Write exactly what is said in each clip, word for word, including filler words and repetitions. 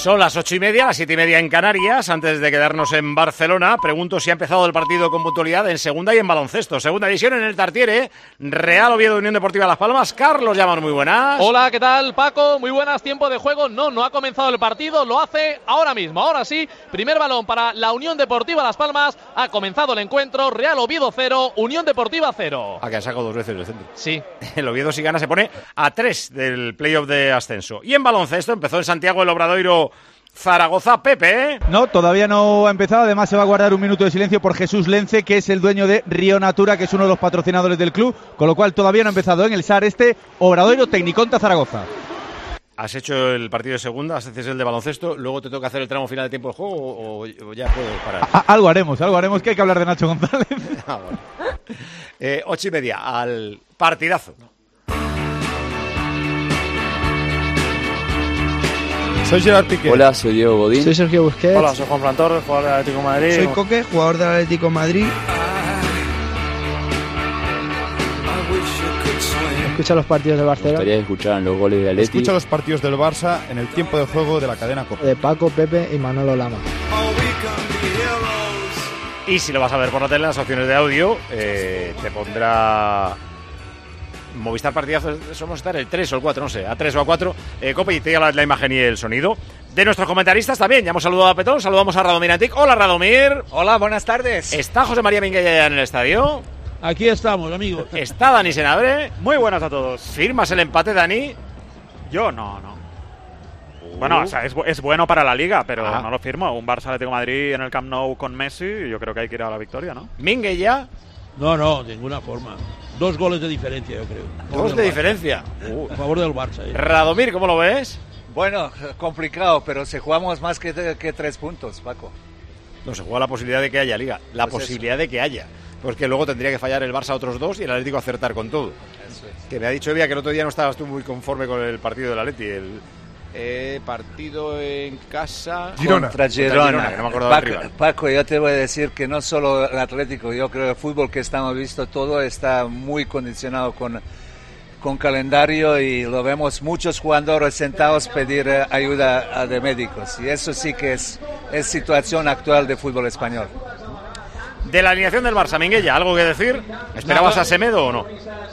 Son las ocho y media, las siete y media en Canarias. Antes de quedarnos en Barcelona, pregunto si ha empezado el partido con puntualidad en segunda y en baloncesto. Segunda división en el Tartiere, Real Oviedo, Unión Deportiva Las Palmas. Carlos Llamas, muy buenas. Hola, ¿qué tal, Paco? Muy buenas, tiempo de juego. No, no ha comenzado el partido, lo hace ahora mismo. Ahora sí, primer balón para la Unión Deportiva Las Palmas. Ha comenzado el encuentro, Real Oviedo cero, Unión Deportiva cero. Ah, que ha sacado dos veces el centro. Sí. El Oviedo, si gana, se pone a tres del playoff de ascenso. Y en baloncesto empezó en Santiago el Obradoiro Zaragoza. Pepe. No, todavía no ha empezado. Además se va a guardar un minuto de silencio por Jesús Lence, que es el dueño de Río Natura, que es uno de los patrocinadores del club, con lo cual todavía no ha empezado en el S A R este Obradoiro Tecniconta Zaragoza. ¿Has hecho el partido de segunda, haces el de baloncesto, luego te toca hacer el tramo final de tiempo de juego o, o ya puedo parar? A, algo haremos, algo haremos, que hay que hablar de Nacho González. Ah, bueno. eh, ocho y media, al partidazo. Soy Gerard Piqué. Hola, soy Diego Godín. Soy Sergio Busquets. Hola, soy Juan Fran Torres, jugador del Atlético de Madrid. Soy Coque, jugador del Atlético de Madrid. Escucha los partidos del Barcelona. Me gustaría que escucharan los goles de Atleti. Escucha los partidos del Barça en el tiempo de juego de la cadena COPE. De Paco, Pepe y Manolo Lama. Y si lo vas a ver por la tele, las opciones de audio, eh, te pondrá Movistar Partidazo, somos estar el tres o el cuatro, no sé, a tres o a cuatro, eh, Cope, y te llega la, la imagen y el sonido. De nuestros comentaristas también, ya hemos saludado a Petón, saludamos a Radomir Antic. Hola, Radomir. Hola, buenas tardes. ¿Está José María Minguella ya en el estadio? Aquí estamos, amigos. ¿Está Dani Senabre? Muy buenas a todos. ¿Firmas el empate, Dani? Yo no, no. Uh. Bueno, o sea, es, es bueno para la Liga, pero ah. no lo firmo. Un Barça Atlético de Madrid en el Camp Nou con Messi, yo creo que hay que ir a la victoria, ¿no? ¿Minguella? No, no, de ninguna forma. Dos goles de diferencia, yo creo. ¿Dos de diferencia? Uh. A favor del Barça. ¿eh? Radomir, ¿cómo lo ves? Bueno, complicado, pero si jugamos más que, que tres puntos, Paco. No, se juega la posibilidad de que haya Liga. La pues posibilidad eso. de que haya. Porque luego tendría que fallar el Barça a otros dos y el Atlético acertar con todo. Eso es. Que me ha dicho Evia que el otro día no estabas tú muy conforme con el partido del Atleti. El eh, partido en casa... Girona. Contra Girona. Contra Girona, que no me acordaba Paco, del rival. Paco, yo te voy a decir que no solo el Atlético, yo creo que el fútbol que estamos visto todo está muy condicionado con, con calendario y lo vemos muchos jugadores sentados pedir eh, ayuda de médicos. Y eso sí que es, es situación actual de fútbol español. De la alineación del Barça, Minguella, ¿algo que decir? ¿Esperabas a Semedo o no?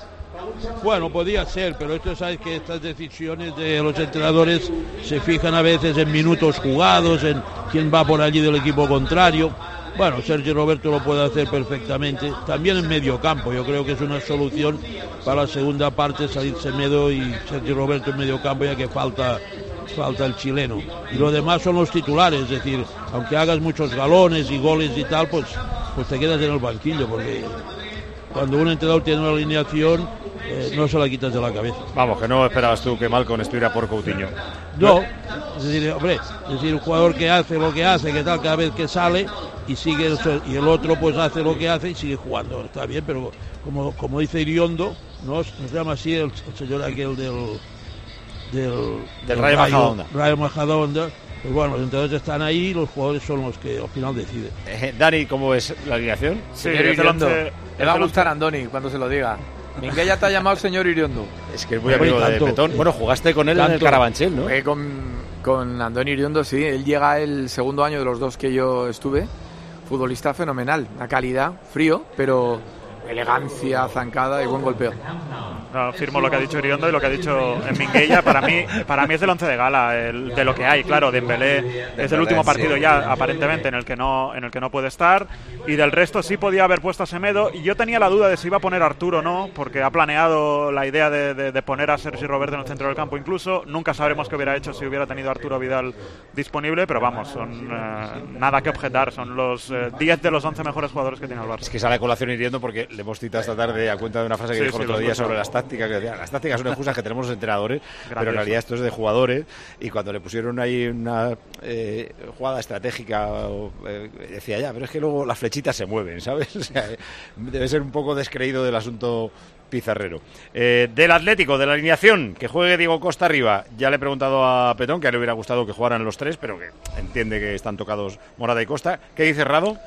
Bueno, podía ser, pero esto sabes que estas decisiones de los entrenadores se fijan a veces en minutos jugados, en quién va por allí del equipo contrario. Bueno, Sergio Roberto lo puede hacer perfectamente. También en medio campo, yo creo que es una solución para la segunda parte salir Semedo y Sergio Roberto en medio campo, ya que falta... falta el chileno, y lo demás son los titulares, es decir, aunque hagas muchos galones y goles y tal, pues, pues te quedas en el banquillo, porque cuando un entrenador tiene una alineación eh, no se la quitas de la cabeza. Vamos, que no esperabas tú que Malcom estuviera por Coutinho. No, es decir, hombre, es decir, un jugador que hace lo que hace, que tal, cada vez que sale y sigue el, y el otro pues hace lo que hace y sigue jugando, está bien, pero como, como dice Iriondo, ¿no? Nos llama así el, el señor aquel del del, del, del Rayo Majadahonda. Rayo Majadahonda. Pues bueno, los entrenadores están ahí y los jugadores son los que al final deciden. Eh, Dani, ¿cómo es la alineación? Sí, señor Iriondo. Le va a gustar a Andoni cuando se lo diga. Minguella te ha llamado el señor Iriondo. Es que es muy amigo de Petón. Bueno, jugaste con él tanto, en el Carabanchel, ¿no? Eh, con, con Andoni Iriondo, sí. Él llega el segundo año de los dos que yo estuve. Futbolista fenomenal. La calidad, frío, pero elegancia, zancada y buen golpeo. No, firmo lo que ha dicho Iriondo y lo que ha dicho en Minguella. Para mí, para mí es del once de gala, el, de lo que hay, claro. Dembélé es el último partido ya, aparentemente, en el que no, en el que no puede estar. Y del resto sí podía haber puesto a Semedo. Y yo tenía la duda de si iba a poner a Arturo o no, porque ha planeado la idea de, de, de poner a Sergi Roberto en el centro del campo. Incluso nunca sabremos qué hubiera hecho si hubiera tenido a Arturo Vidal disponible. Pero vamos, son eh, nada que objetar. Son los eh, diez de los once mejores jugadores que tiene el Barça. Es que sale a colación Iriondo porque le hemos citado esta tarde a cuenta de una frase que sí, dijo sí, el otro día sobre las tácticas, que decía, las tácticas son excusas que tenemos los entrenadores, Grandioso. Pero en realidad esto es de jugadores, y cuando le pusieron ahí una eh, jugada estratégica, o, eh, decía ya, pero es que luego las flechitas se mueven, ¿sabes? O sea, debe ser un poco descreído del asunto pizarrero. Eh, del Atlético, de la alineación, que juegue Diego Costa arriba, ya le he preguntado a Petón, que a él le hubiera gustado que jugaran los tres, pero que entiende que están tocados Morata y Costa. ¿Qué dice Rado?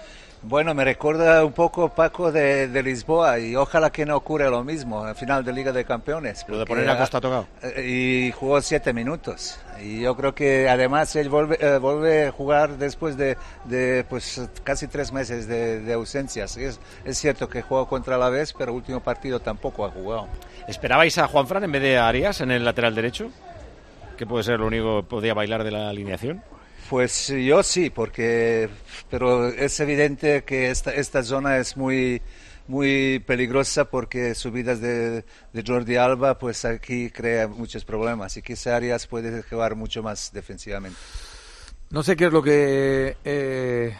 Bueno, me recuerda un poco, Paco, de, de Lisboa, y ojalá que no ocurra lo mismo al final de Liga de Campeones. Lo de poner a Costa tocado. Y jugó siete minutos. Y yo creo que además él vuelve, eh, vuelve a jugar después de, de pues casi tres meses de, de ausencias. Es, es cierto que jugó contra la Alavés, pero el último partido tampoco ha jugado. ¿Esperabais a Juanfran en vez de a Arias en el lateral derecho? ¿Que puede ser lo único que podía bailar de la alineación? Pues yo sí, porque pero es evidente que esta, esta zona es muy muy peligrosa porque subidas de, de Jordi Alba, pues aquí crea muchos problemas y quizá Arias puede jugar mucho más defensivamente. No sé qué es lo que eh,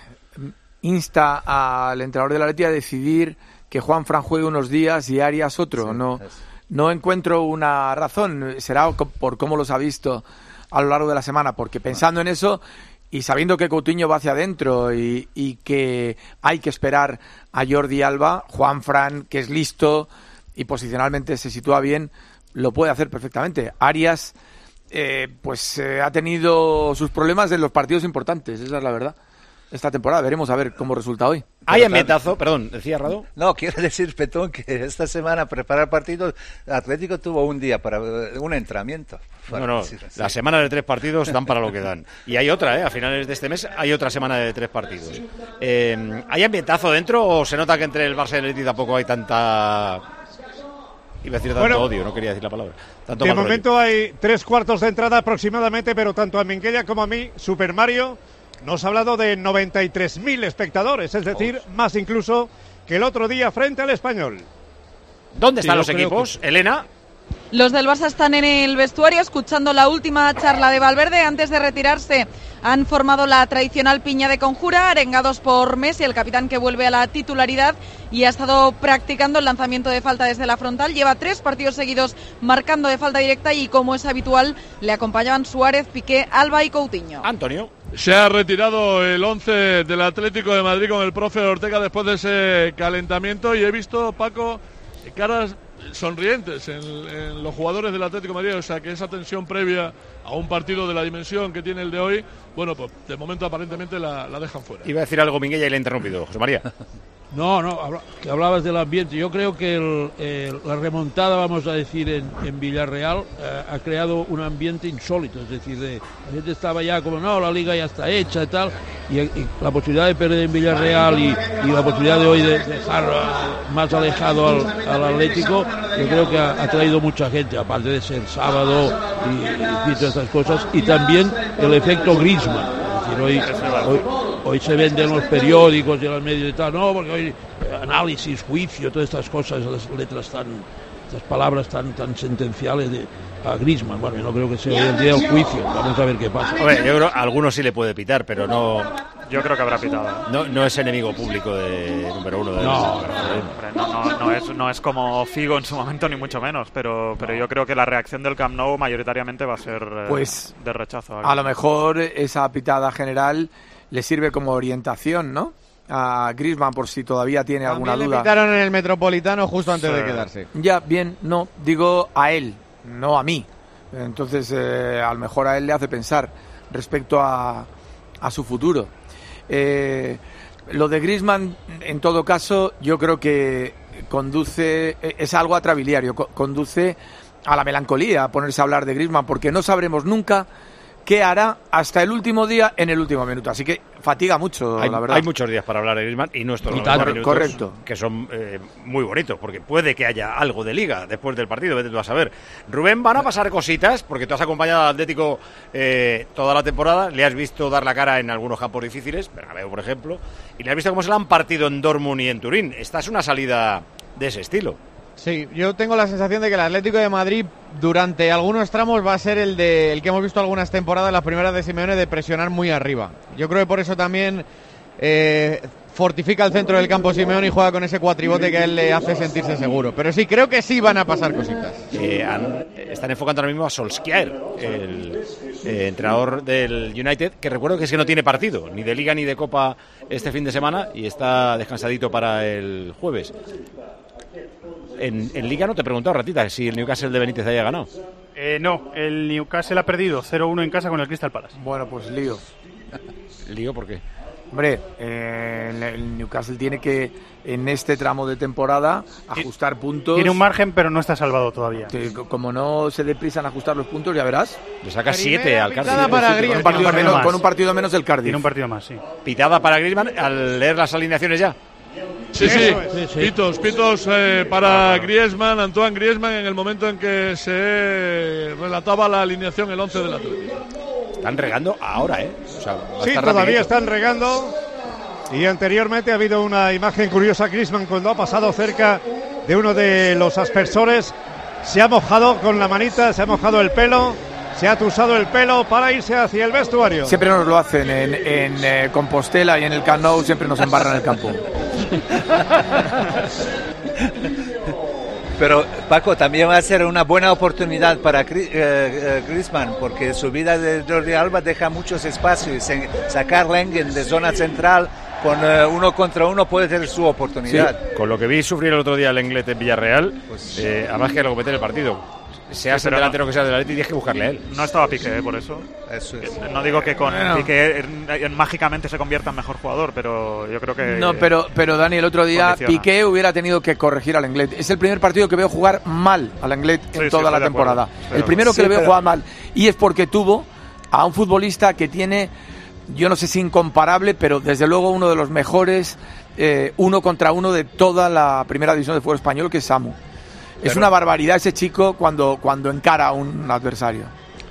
insta al entrenador del Atleti a decidir que Juanfran juegue unos días y Arias otro. Sí, no, no encuentro una razón. Será por cómo los ha visto a lo largo de la semana, porque pensando en eso y sabiendo que Coutinho va hacia adentro y, y que hay que esperar a Jordi Alba, Juanfran, que es listo y posicionalmente se sitúa bien, lo puede hacer perfectamente. Arias, eh, pues eh, ha tenido sus problemas en los partidos importantes, esa es la verdad. Esta temporada veremos a ver cómo resulta hoy. Hay ambientazo, perdón, decía Rado. No, quiero decir, Petón, que esta semana preparar partidos, Atlético tuvo un día para un entrenamiento. No, no, las semanas de tres partidos dan para lo que dan. Y hay otra, ¿eh? A finales de este mes hay otra semana de tres partidos. Eh, ¿Hay ambientazo dentro o se nota que entre el Barça y el Atleti tampoco hay tanta... Iba a decir tanto bueno, odio, no quería decir la palabra. Tanto de momento hay tres cuartos de entrada aproximadamente, pero tanto a Minguella como a mí, Super Mario... Nos ha hablado de noventa y tres mil espectadores, es decir, oh. más incluso que el otro día frente al Español. ¿Dónde están sí, los equipos, que... Elena? Los del Barça están en el vestuario escuchando la última charla de Valverde. Antes de retirarse han formado la tradicional piña de conjura, arengados por Messi, el capitán que vuelve a la titularidad y ha estado practicando el lanzamiento de falta desde la frontal. Lleva tres partidos seguidos marcando de falta directa y, como es habitual, le acompañaban Suárez, Piqué, Alba y Coutinho. Antonio. Se ha retirado el once del Atlético de Madrid con el profe Ortega después de ese calentamiento y he visto, Paco, caras sonrientes en, en los jugadores del Atlético de Madrid, o sea que esa tensión previa a un partido de la dimensión que tiene el de hoy, bueno, pues de momento aparentemente la, la dejan fuera. Iba a decir algo Minguella y le he interrumpido, José María. No, no, habla, que hablabas del ambiente. Yo creo que el, el, la remontada, vamos a decir, en, en Villarreal eh, ha creado un ambiente insólito. Es decir, de, la gente estaba ya como, no, la liga ya está hecha y tal. Y, y la posibilidad de perder en Villarreal y, y la posibilidad de hoy de dejar uh, más alejado al, al Atlético, yo creo que ha, ha traído mucha gente, aparte de ser sábado y, y, y todas estas cosas. Y también el efecto Griezmann. Es decir, hoy, hoy Hoy se venden los periódicos y los medios y tal, no, porque hoy eh, análisis, juicio, todas estas cosas, las letras tan, estas palabras tan tan sentenciales de a Griezmann. Bueno, yo no creo que sea hoy el día del juicio, vamos a ver qué pasa. Hombre, yo creo a algunos sí le puede pitar, pero no... Yo creo que habrá pitado. No, no es enemigo público de número uno de no, no, no, no, es, no es como Figo en su momento, ni mucho menos, pero, pero yo creo que la reacción del Camp Nou mayoritariamente va a ser eh, pues, de rechazo. A lo mejor esa pitada general le sirve como orientación, ¿no? A Griezmann, por si todavía tiene También alguna duda. Le pitaron en el Metropolitano justo antes sí. de quedarse. Ya, bien, no, digo a él, no a mí. Entonces, eh, a lo mejor a él le hace pensar respecto a, a su futuro. Eh, lo de Griezmann, en todo caso, yo creo que conduce, es algo atrabiliario, co- conduce a la melancolía ponerse a hablar de Griezmann, porque no sabremos nunca qué hará hasta el último día en el último minuto. Así que fatiga mucho, hay, la verdad. Hay muchos días para hablar de Griezmann y nuestros noventa minutos, correcto. que son eh, muy bonitos, porque puede que haya algo de liga después del partido, vete tú a saber. Rubén, van a pasar cositas, porque tú has acompañado al Atlético eh, toda la temporada, le has visto dar la cara en algunos campos difíciles, Bernabéu por ejemplo, y le has visto cómo se le han partido en Dortmund y en Turín. Esta es una salida de ese estilo. Sí, yo tengo la sensación de que el Atlético de Madrid durante algunos tramos va a ser el de el que hemos visto algunas temporadas, las primeras de Simeone, de presionar muy arriba. Yo creo que por eso también eh, fortifica el centro del campo Simeone y juega con ese cuatribote que a él le hace sentirse seguro. Pero sí, creo que sí van a pasar cositas. Eh, han, están enfocando ahora mismo a Solskjaer, el eh, entrenador del United, que recuerdo que es que no tiene partido, ni de Liga ni de Copa este fin de semana, y está descansadito para el jueves. En, en Liga no te he preguntado, Ratita, si el Newcastle de Benítez haya ganado. Eh, no, el Newcastle ha perdido cero uno en casa con el Crystal Palace. Bueno, pues lío. ¿Lío por qué? Hombre, eh, el Newcastle tiene que, en este tramo de temporada, ajustar puntos. Tiene un margen, pero no está salvado todavía. Que, como no se deprisa en ajustar los puntos, ya verás. Le saca siete al Cardiff. Para con, un partido menos, con un partido menos el Cardiff. Tiene un partido más, sí. Pitada para Griezmann al leer las alineaciones ya. Sí, sí, sí, sí. Pitos, pitos eh, para Griezmann, Antoine Griezmann, en el momento en que se relataba la alineación, el once del Atlético. Están regando ahora, ¿eh? O sea, sí, todavía rapidito. Están regando. Y anteriormente ha habido una imagen curiosa. Griezmann, cuando ha pasado cerca de uno de los aspersores, se ha mojado con la manita, se ha mojado el pelo, se ha tusado el pelo para irse hacia el vestuario. Siempre nos lo hacen en, en eh, Compostela y en el Camp Nou, siempre nos embarran el campo. Pero Paco, también va a ser una buena oportunidad para eh, eh, Griezmann, porque su vida de Jordi Alba deja muchos espacios. Sacar Lengen de zona central con uh, uno contra uno puede ser su oportunidad. Sí, con lo que vi sufrir el otro día el Lenglet en Villarreal, pues, eh, además que recuperar el partido. Seas sí, el delantero no, que sea del Atleti, tienes que buscarle a él. No estaba Piqué, ¿eh? Por eso. Eso es. No digo que con bueno. Piqué en, en, mágicamente se convierta en mejor jugador, pero yo creo que... No, pero, pero Dani, el otro día condiciona. Piqué hubiera tenido que corregir al Lenglet. Es el primer partido que veo jugar mal al Lenglet en sí, toda sí, la temporada. Pero, el primero que sí, le veo pero... jugar mal. Y es porque tuvo a un futbolista que tiene, yo no sé si incomparable, pero desde luego uno de los mejores eh, uno contra uno de toda la primera división de fútbol español, que es Samu. Es Pero, una barbaridad ese chico cuando, cuando encara a un adversario.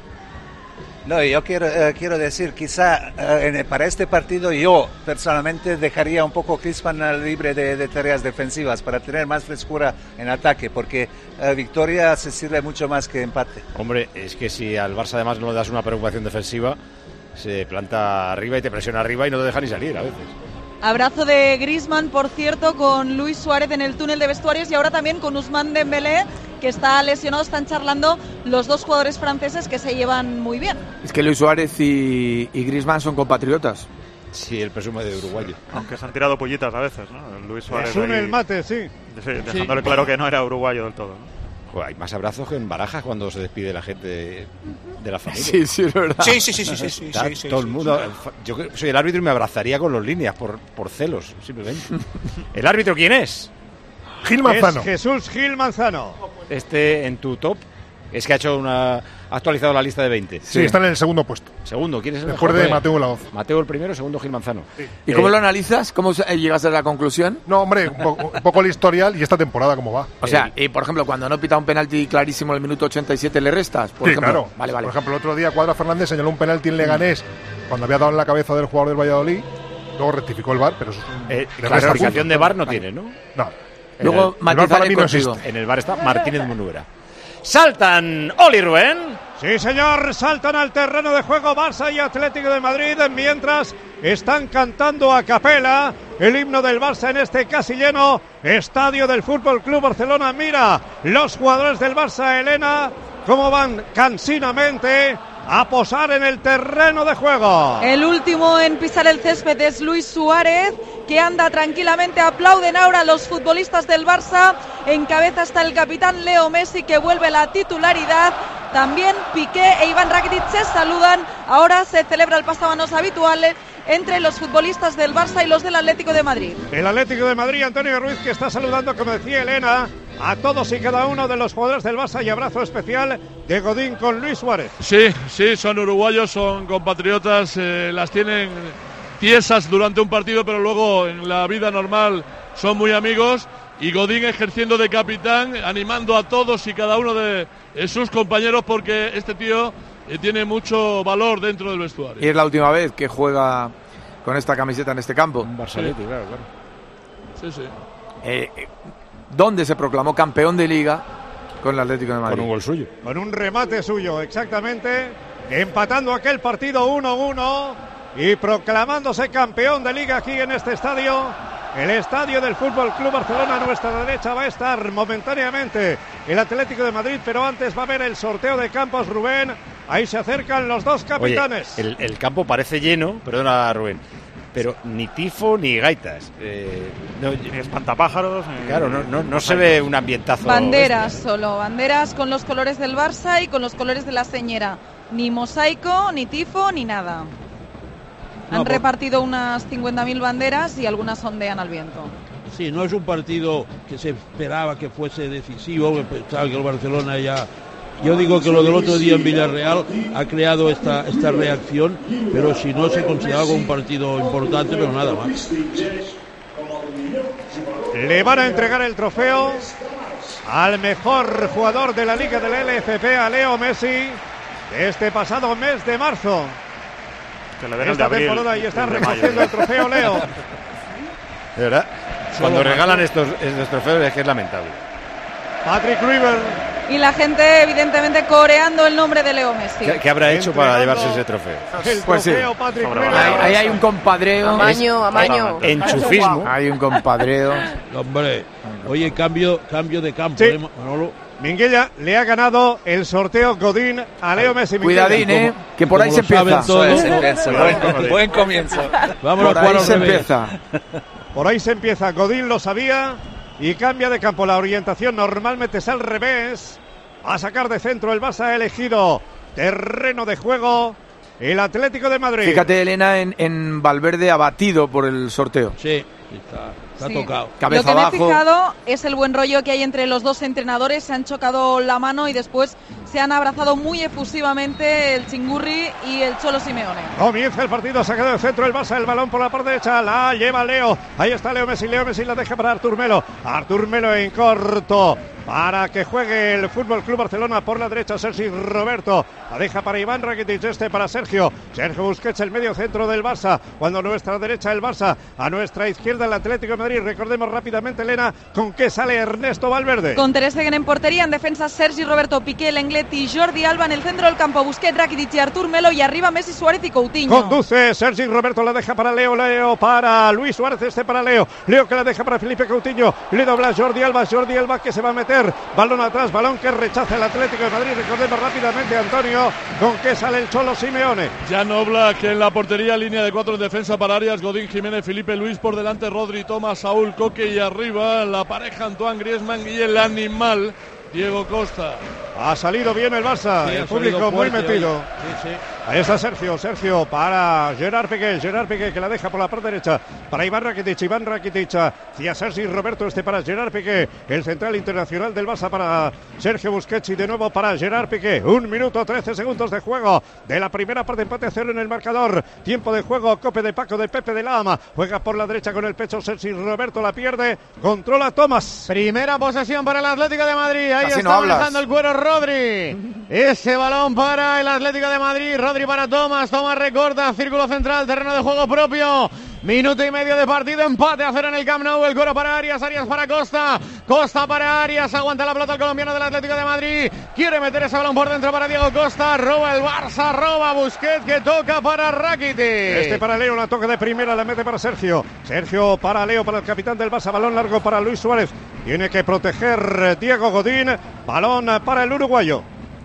No, yo quiero, eh, quiero decir, quizá eh, para este partido yo personalmente dejaría un poco Griezmann libre de, de tareas defensivas para tener más frescura en ataque, porque eh, victoria se sirve mucho más que empate. Hombre, es que si al Barça además no le das una preocupación defensiva, se planta arriba y te presiona arriba y no te deja ni salir a veces. Abrazo de Griezmann, por cierto, con Luis Suárez en el túnel de vestuarios y ahora también con Ousmane Dembélé, que está lesionado. Están charlando los dos jugadores franceses que se llevan muy bien. Es que Luis Suárez y, y Griezmann son compatriotas. Sí, él presume de uruguayo. Aunque se han tirado pollitas a veces, ¿no? Luis Suárez. Es un el mate, sí. sí dejándole sí. claro que no era uruguayo del todo, ¿no? Joder, hay más abrazos que en Barajas cuando se despide la gente de la familia. Sí, sí, es verdad. Sí, sí, sí, sí, sí, sí, Está sí, sí todo sí, el mundo. sí. Yo soy el árbitro y me abrazaría con los líneas por, por celos, simplemente. ¿El árbitro quién es? Gil Manzano. Es Jesús Gil Manzano. Este en tu top es que ha hecho una ha actualizado la lista de veinte. Sí, sí, está en el segundo puesto. Segundo, ¿quién es el Después mejor? de Mateo Laoz. Mateo el primero, segundo Gil Manzano. Sí. ¿Y eh, cómo lo analizas? ¿Cómo llegas a la conclusión? No, hombre, un poco, un poco el historial y esta temporada cómo va. O sea, y por ejemplo, cuando no pita un penalti clarísimo en el minuto ochenta y siete, ¿le restas? Por sí, ejemplo? claro. Vale, vale. Por ejemplo, el otro día Cuadra Fernández señaló un penalti en Leganés cuando había dado en la cabeza del jugador del Valladolid. Luego rectificó el V A R, pero eso es un... Eh, clasificación de V A R no vale. tiene, ¿no? No. Luego, el, el para mí no existe. En el V A R está Martínez Munuera. Saltan Oli Rubén. Sí, señor, saltan al terreno de juego Barça y Atlético de Madrid, mientras están cantando a capela el himno del Barça en este casi lleno estadio del Fútbol Club Barcelona. Mira, los jugadores del Barça, Elena, cómo van cansinamente a posar en el terreno de juego. El último en pisar el césped es Luis Suárez, que anda tranquilamente. Aplauden ahora los futbolistas del Barça. En cabeza está el capitán Leo Messi, que vuelve a la titularidad. También Piqué e Iván Rakitic se saludan. Ahora se celebra el pasamanos habitual entre los futbolistas del Barça y los del Atlético de Madrid. El Atlético de Madrid, Antonio Ruiz, que está saludando, como decía Elena, a todos y cada uno de los jugadores del Barça, y abrazo especial de Godín con Luis Suárez. Sí, sí, son uruguayos, son compatriotas, eh, las tienen tiesas durante un partido, pero luego en la vida normal son muy amigos. Y Godín ejerciendo de capitán, animando a todos y cada uno de sus compañeros, porque este tío eh, tiene mucho valor dentro del vestuario. Y es la última vez que juega con esta camiseta en este campo. Un Barcelete, sí. claro, claro. Sí, sí. Eh, eh, ¿Dónde se proclamó campeón de Liga? Con el Atlético de Madrid. Con un gol suyo. Con un remate suyo, exactamente. Empatando aquel partido uno uno y proclamándose campeón de Liga aquí en este estadio. El estadio del Fútbol Club Barcelona. A nuestra derecha va a estar momentáneamente el Atlético de Madrid, pero antes va a haber el sorteo de campos, Rubén. Ahí se acercan los dos capitanes. Oye, el, el campo parece lleno, perdona Rubén, pero ni tifo ni gaitas. Eh, no, ni espantapájaros. Ni... Claro, no, no, no se ve un ambientazo. Banderas este. solo, banderas con los colores del Barça y con los colores de la señera. Ni mosaico, ni tifo, ni nada. Han No, por- repartido unas cincuenta mil banderas y algunas ondean al viento. Sí, no es un partido que se esperaba que fuese decisivo, que pensaba que el Barcelona ya... Yo digo que lo del otro día en Villarreal ha creado esta, esta reacción, pero si no se consideraba como un partido importante, pero nada más. Le van a entregar el trofeo al mejor jugador de la Liga de la L F P, a Leo Messi, este pasado mes de marzo. Que le den el Esta de abril, temporada y está el de mayo, recogiendo ya. el trofeo Leo. De verdad, cuando regalan estos, estos trofeos es que es lamentable. Patrick River. Y la gente, evidentemente, coreando el nombre de Leo Messi. ¿Qué, qué habrá hecho para llevarse ese trofeo? El Pues sí. trofeo Patrick River. Ahí, ahí hay un compadreo. Amaño, amaño. Enchufismo. Hay un compadreo. Hombre, oye, cambio, cambio de campo, Sí. ¿eh, Manolo? Minguella le ha ganado el sorteo Godín a Leo Messi. Minguella. Cuidadín, ¿eh? Que por ahí Como se lo saben empieza. todos. Eso es, eso, buen, buen comienzo. Vamos Por a jugar ahí al se revés. empieza. Por ahí se empieza. Godín lo sabía y cambia de campo. La orientación normalmente es al revés. A sacar de centro el Barça ha elegido terreno de juego el Atlético de Madrid. Fíjate, Elena, en, en Valverde abatido por el sorteo. Sí, está, está Sí. tocado. Cabeza Lo que me abajo. he fijado es el buen rollo que hay entre los dos entrenadores. Se han chocado la mano y después se han abrazado muy efusivamente el Chingurri y el Cholo Simeone. Comienza el partido, ha sacado de centro el Barça, el balón por la parte derecha, la lleva Leo, ahí está Leo Messi, Leo Messi la deja para Artur Melo, Artur Melo en corto, para que juegue el Fútbol Club Barcelona por la derecha, Sergi Roberto, la deja para Iván Rakitic, este para Sergio, Sergio Busquets, el medio centro del Barça, cuando a nuestra derecha el Barça, a nuestra izquierda el Atlético de Madrid, recordemos rápidamente, Elena, con qué sale Ernesto Valverde. Con Ter Stegen en portería, en defensa Sergi Roberto, Piqué, Lenglet y Jordi Alba, en el centro del campo Busquets, Rakitic y Artur Melo, y arriba Messi, Suárez y Coutinho. Conduce Sergi Roberto, la deja para Leo, Leo para Luis Suárez, este para Leo, Leo que la deja para Felipe Coutinho, le dobla Jordi Alba, Jordi Alba que se va a meter, balón atrás, balón que rechaza el Atlético de Madrid, recordemos rápidamente, Antonio, con qué sale el Cholo Simeone. Jan Oblak en la portería, línea de cuatro en defensa para Arias, Godín, Jiménez, Felipe Luis por delante, Rodri, Tomás, Saúl, Coque y arriba la pareja Antoine Griezmann y el animal Diego Costa. Ha salido bien el Barça, Sí, el ha público salido muy fuerte metido. hoy. Sí, sí. Ahí está Sergio, Sergio para Gerard Piqué, Gerard Piqué que la deja por la parte derecha para Iván Rakitic, Iván Rakitic hacia Sergi Roberto, este para Gerard Piqué, el central internacional del Barça para Sergio Busquets y de nuevo para Gerard Piqué. Un minuto trece segundos de juego de la primera parte, empate a cero en el marcador. Tiempo de juego, Cope de Paco de Pepe de Lama, juega por la derecha con el pecho Sergi Roberto, la pierde, controla Tomás. Primera posesión para el Atlético de Madrid. Ahí Casi está no hablas. manejando el cuero Rodri. Ese balón para el Atlético de Madrid. Rodri para Tomás. Tomás recorta. Círculo central. Terreno de juego propio. Minuto y medio de partido. Empate a cero en el Camp Nou. El cuero para Arias. Arias para Costa. Costa para Arias. Aguanta la pelota el colombiano del Atlético de Madrid. Quiere meter ese balón por dentro para Diego Costa. Roba el Barça. Roba Busquets que toca para Rakitic. Este para Leo, la toca de primera, la mete para Sergio. Sergio para Leo, para el capitán del Barça, balón largo para Luis Suárez. Tiene que proteger Diego Godín. Balón para el uruguayo.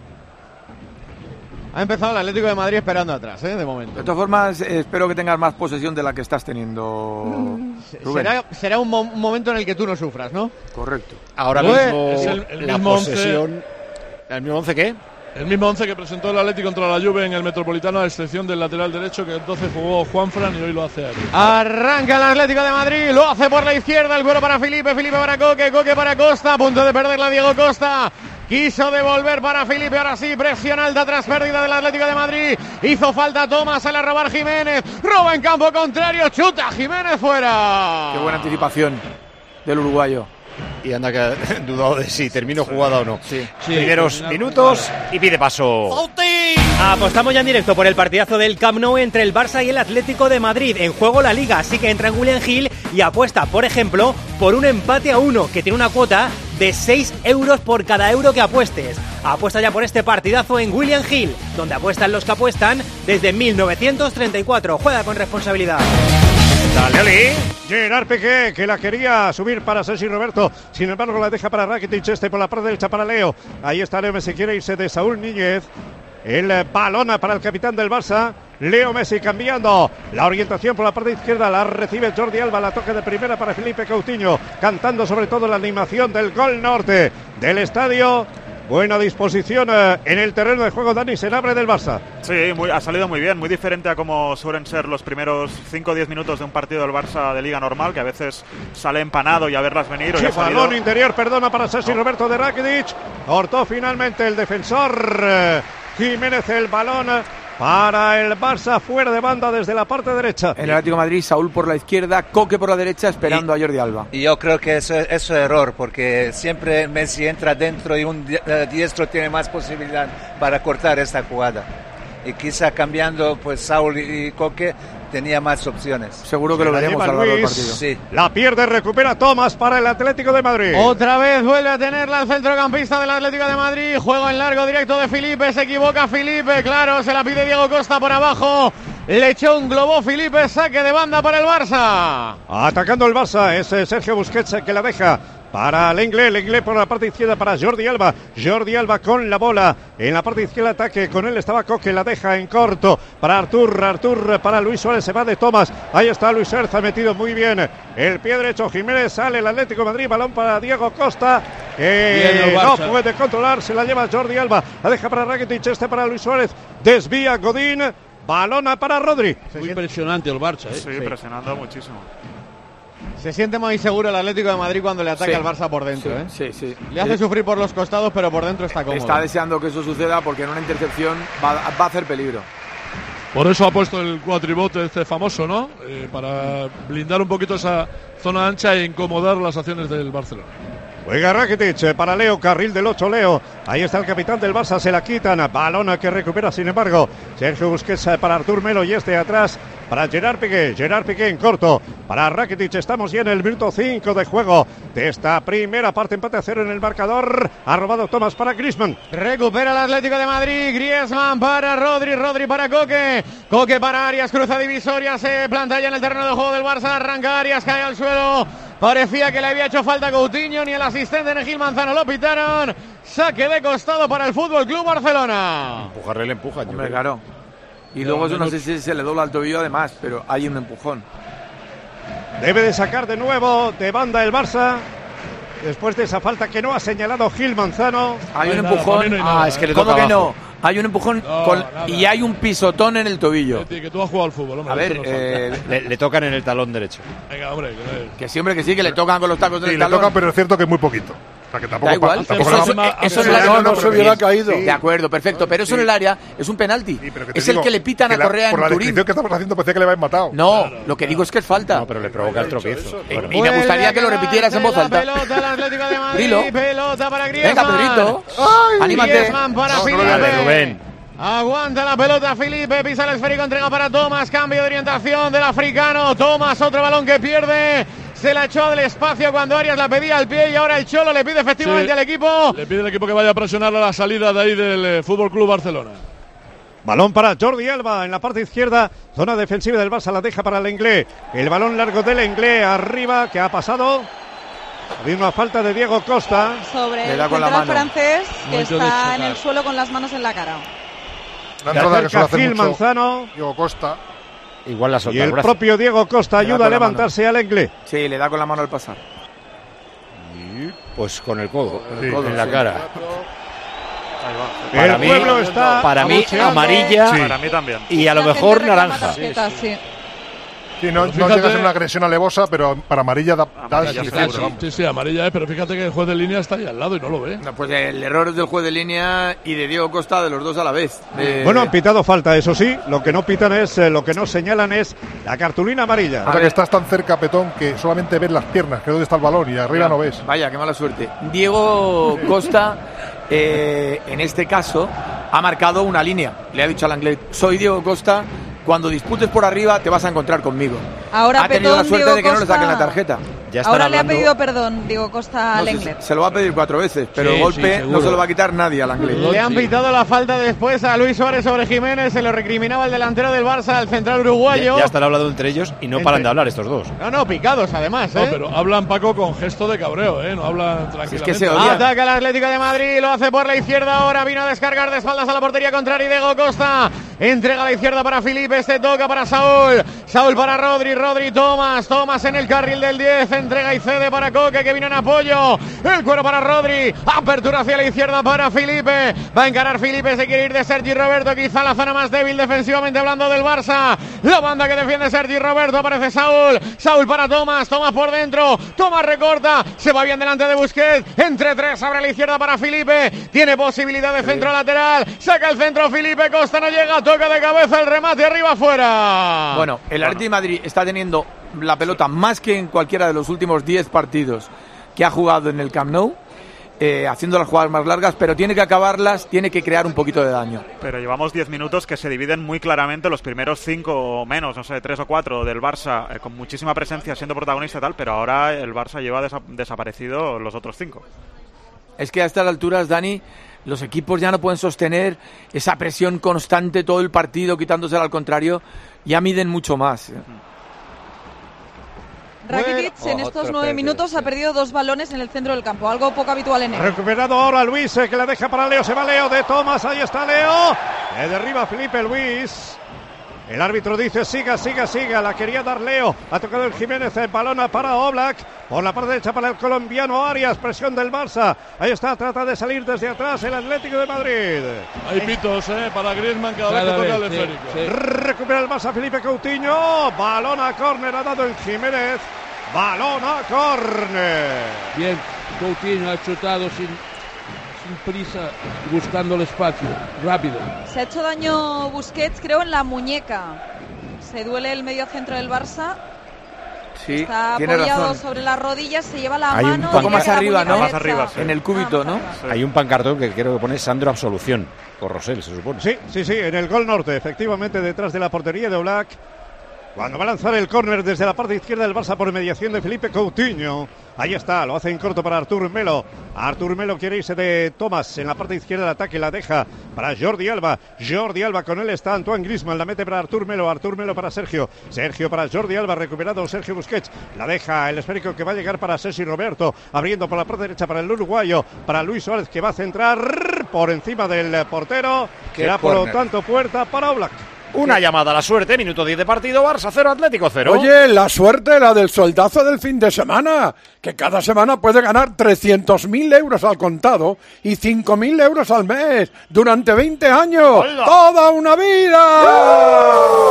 Ha empezado el Atlético de Madrid esperando atrás, ¿eh? De momento. De todas formas, eh, espero que tengas más posesión de la que estás teniendo, Rubén. Será, será un, mo- un momento en el que tú no sufras, ¿no? Correcto. Ahora Pues, mismo es el- el la mismo posesión... ¿El mismo once qué? El mismo once que presentó el Atlético contra la Juve en el Metropolitano, a excepción del lateral derecho, que entonces jugó Juanfran y hoy lo hace Ari. Arranca el Atlético de Madrid, lo hace por la izquierda, el cuero para Felipe, Felipe para Coque, Coque para Costa, a punto de perderla Diego Costa. Quiso devolver para Felipe, ahora sí, presión alta tras pérdida del Atlético de Madrid. Hizo falta Tomás, sale a robar Jiménez, roba en campo contrario, chuta Jiménez fuera. Qué buena anticipación del uruguayo. Y anda que ha dudado de si termino jugada o no. Sí. Primeros minutos y pide paso. Apostamos ya en directo por el partidazo del Camp Nou entre el Barça y el Atlético de Madrid. En juego la Liga, así que entra en William Hill y apuesta, por ejemplo, por un empate a uno, que tiene una cuota de seis euros por cada euro que apuestes. Apuesta ya por este partidazo en William Hill, donde apuestan los que apuestan desde mil novecientos treinta y cuatro. Juega con responsabilidad. Dale, Ali. Gerard Piqué, que la quería subir para Sergi Roberto. Sin embargo, la deja para Rakitic, este por la parte derecha para Leo. Ahí está Leo Messi, quiere irse de Saúl Níñez. El balón para el capitán del Barça. Leo Messi cambiando la orientación por la parte izquierda. La recibe Jordi Alba, la toca de primera para Felipe Coutinho. Cantando sobre todo la animación del gol norte del estadio buena disposición eh, en el terreno de juego. Dani Senabre del Barça. Sí, muy, ha salido muy bien, muy diferente a como suelen ser los primeros cinco o diez minutos de un partido del Barça de Liga normal, que a veces sale empanado y a verlas venir. Sí, ha salido... balón interior, perdona, para Sergi no. Roberto de Rakitic. Cortó finalmente el defensor eh, Jiménez el balón para el Barça, fuera de banda desde la parte derecha. En el Atlético de Madrid, Saúl por la izquierda, Coque por la derecha, esperando y, a Jordi Alba. Y yo creo que eso, eso es error, porque siempre Messi entra dentro y un diestro tiene más posibilidad para cortar esta jugada. Y quizá cambiando, pues Saúl y Coque tenía más opciones. Seguro que lo veremos a lo largo del partido. Sí. La pierde, recupera Tomás para el Atlético de Madrid. Otra vez vuelve a tenerla el centrocampista del Atlético de Madrid. Juego en largo directo de Felipe. Se equivoca Felipe, claro, se la pide Diego Costa por abajo. Le echó un globo Felipe, saque de banda para el Barça. Atacando el Barça, es Sergio Busquets que la deja para Lenglet, Lenglet por la parte izquierda para Jordi Alba, Jordi Alba con la bola en la parte izquierda, ataque, con él estaba Coque, la deja en corto para Artur, Artur para Luis Suárez, se va de Tomás, ahí está Luis Suárez, ha metido muy bien el pie derecho, Jiménez, sale el Atlético de Madrid, balón para Diego Costa, que no puede controlar, se la lleva Jordi Alba, la deja para Rakitic, este para Luis Suárez, desvía Godín, balona para Rodri. Muy impresionante el Barça, ¿eh? Sí, sí, presionando muchísimo. Se siente muy seguro el Atlético de Madrid cuando le ataca sí. al Barça por dentro. Sí, ¿eh? sí, sí. Le hace sí. sufrir por los costados, pero por dentro está cómodo. Está deseando que eso suceda porque en una intercepción va, va a hacer peligro. Por eso ha puesto el cuatribote este famoso, ¿no? Eh, para blindar un poquito esa zona ancha e incomodar las acciones del Barcelona. Juega Rakitic para Leo, carril del ocho Leo. Ahí está el capitán del Barça, se la quitan. Balona que recupera, sin embargo, Sergio Busquets para Artur Melo y este atrás para Gerard Piqué. Gerard Piqué en corto para Rakitic. Estamos ya en el minuto cinco de juego de esta primera parte. Empate a cero en el marcador. Ha robado Tomás para Griezmann. Recupera el Atlético de Madrid. Griezmann para Rodri. Rodri para Coque. Coque para Arias. Cruza divisoria. Se planta ya en el terreno de juego del Barça. Arranca Arias. Cae al suelo. Parecía que le había hecho falta a Coutinho, ni el asistente Negil Manzano lo pitaron. Saque de costado para el Fútbol Club Barcelona. Empujarle le empujan. Hombre, claro. Y pero luego yo no sé si se le dobla el tobillo además, pero hay un empujón. Debe de sacar de nuevo de banda el Barça. Después de esa falta que no ha señalado Gil Manzano. Hay un empujón. No nada, ah, es que le ¿Cómo toca que abajo. no? Hay un empujón no, con, y hay un pisotón en el tobillo. Sí, que tú has jugado al fútbol, hombre. A ver, no eh, le, le tocan en el talón derecho. Venga, hombre. Que, que siempre que sí, que le tocan con los tacos del sí, talón. le tocan, pero es cierto que es muy poquito. O sea, que tampoco da igual, pa, tampoco eso, la... eso, eso en el área no, no se hubiera caído. De acuerdo, perfecto, pero eso sí. en el área es un penalti. Sí, es digo, el que le pitan a Correa por en la Turín. Por la que estamos haciendo parecía que le habéis matado. No, claro, lo que claro. digo es que es falta. No, pero le provoca el tropiezo. Bueno, y me gustaría que lo repitieras en voz alta. Pelota al Atlético de Madrid, Dilo. pelota para Griezmann. Venga, Pedrito. Ay, anímate. Griezmann para no, Felipe. No, no, Rubén. Aguanta la pelota Felipe, pisa el esférico, entrega para Tomás, cambio de orientación del africano. Tomás, otro balón que pierde. Se la echó del espacio cuando Arias la pedía al pie y ahora el Cholo le pide efectivamente sí, al equipo. Le pide al equipo que vaya a presionar a la salida de ahí del eh, Fútbol Club Barcelona. Balón para Jordi Alba en la parte izquierda, zona defensiva del Barça, la deja para Lenglet. El balón largo de Lenglet arriba, que ha pasado. Había una falta de Diego Costa. Sobre el central francés, que está en el suelo con las manos en la cara. La entrada que suele hacer Gil mucho Manzano. Diego Costa. Igual la y el, el propio Diego Costa ayuda a levantarse al Lenglet. Sí, le da con la mano al pasar. Y pues con el codo, con el sí, codo en sí, la sí. cara. El para mí, pueblo está para mí amarilla sí. Para mí también. Y a lo mejor naranja. Tarjeta, sí, sí. Sí, no, no llega a ser una agresión alevosa, pero para amarilla da, da amarilla suficiente. Sí, sí, sí, amarilla es, pero fíjate que el juez de línea está ahí al lado y no lo ve. No, pues el error es del juez de línea y de Diego Costa, de los dos a la vez. Eh, bueno, han pitado falta, eso sí, lo que no pitan es, eh, lo que no señalan es la cartulina amarilla. O sea que estás tan cerca, Petón, que solamente ves las piernas, que es donde está el balón, y arriba no, no ves. Vaya, qué mala suerte. Diego Costa, eh, en este caso, ha marcado una línea. Le ha dicho al Lenglet, soy Diego Costa, cuando disputes por arriba te vas a encontrar conmigo. Ahora ha tenido Petón, la suerte Diego de que Costa... no le saquen la tarjeta. Ya Ahora hablando... le ha pedido perdón Diego Costa no, al Lenglet. Se, se lo va a pedir cuatro veces, pero sí, el golpe sí, no se lo va a quitar nadie al Lenglet. Le han pitado la falta después a Luis Suárez sobre Jiménez, se lo recriminaba el delantero del Barça, el central uruguayo. Ya, ya están hablando entre ellos y no entre... paran de hablar estos dos. No, no, picados además, ¿eh? No, pero hablan, Paco, con gesto de cabreo, ¿eh? No hablan tranquilamente. Es que se odia. Ataca el Atlético de Madrid, lo hace por la izquierda ahora, vino a descargar de espaldas a la portería contraria y Diego Costa. entrega a la izquierda para Felipe, este toca para Saúl, Saúl para Rodri, Rodri, Tomás, Tomás en el carril del diez, entrega y cede para Coque que viene en apoyo, el cuero para Rodri, apertura hacia la izquierda para Felipe, va a encarar Felipe, se quiere ir de Sergi Roberto, quizá la zona más débil defensivamente hablando del Barça, la banda que defiende Sergi Roberto, aparece Saúl, Saúl para Tomás, Tomás por dentro, Tomás recorta, se va bien delante de Busquets, entre tres, abre a la izquierda para Felipe, tiene posibilidad de centro lateral, saca el centro Felipe, Costa no llega, toca de cabeza, el remate arriba afuera. Bueno, el Atlético de Madrid está teniendo la pelota más que en cualquiera de los últimos diez partidos que ha jugado en el Camp Nou, eh, haciendo las jugadas más largas, pero tiene que acabarlas, tiene que crear un poquito de daño. Pero llevamos diez minutos que se dividen muy claramente los primeros cinco o menos, no sé, tres o cuatro del Barça, eh, con muchísima presencia siendo protagonista y tal, pero ahora el Barça lleva desa- desaparecido los otros cinco. Es que a estas alturas, Dani, los equipos ya no pueden sostener esa presión constante todo el partido, quitándosela al contrario, ya miden mucho más. Rakitic en estos nueve minutos ha perdido dos balones en el centro del campo, algo poco habitual en él. Recuperado ahora Luis, eh, que la deja para Leo, se va Leo de Tomás, ahí está Leo, le derriba Felipe Luis. El árbitro dice siga, siga, siga, la quería dar Leo, ha tocado el Jiménez, el balón para Oblak, por la parte derecha para el colombiano Arias, presión del Barça, ahí está, trata de salir desde atrás el Atlético de Madrid. Hay pitos, ¿eh? Para Griezmann cada, Cada vez que toca vez, el esférico. sí, sí. Recupera el Barça Felipe Coutinho, balón a córner, ha dado el Jiménez, balón a córner. Bien, Coutinho ha chutado sin, sin prisa, buscando el espacio, rápido. Se ha hecho daño Busquets, creo, en la muñeca. Se duele el mediocentro del Barça. Sí, Está tiene apoyado razón. sobre las rodillas, se lleva la Hay un mano. poco y Un poco más la arriba, muñeca ¿no? derecha. Más arriba, sí. En el cúbito, ¿no? Hay un pancartón que creo que pone Sandro Absolución, por Rosell, se supone. Sí, sí, sí, en el gol norte, efectivamente, detrás de la portería de Oblak. Cuando va a lanzar el córner desde la parte izquierda del Barça por mediación de Felipe Coutinho. Ahí está, lo hace en corto para Artur Melo. Artur Melo quiere irse de Tomás en la parte izquierda del ataque, la deja para Jordi Alba. Jordi Alba, con él está Antoine Griezmann, la mete para Artur Melo. Artur Melo para Sergio. Sergio para Jordi Alba, recuperado Sergio Busquets. La deja el esférico que va a llegar para Sergi Roberto. Abriendo por la parte derecha para el uruguayo, para Luis Suárez, que va a centrar por encima del portero. Será por lo tanto puerta para Oblak. Una llamada a la suerte, minuto diez de partido, Barça cero, Atlético cero. Oye, la suerte, la del soldazo del fin de semana, que cada semana puede ganar trescientos mil euros al contado y cinco mil euros al mes durante veinte años. ¡Hola! ¡Toda una vida!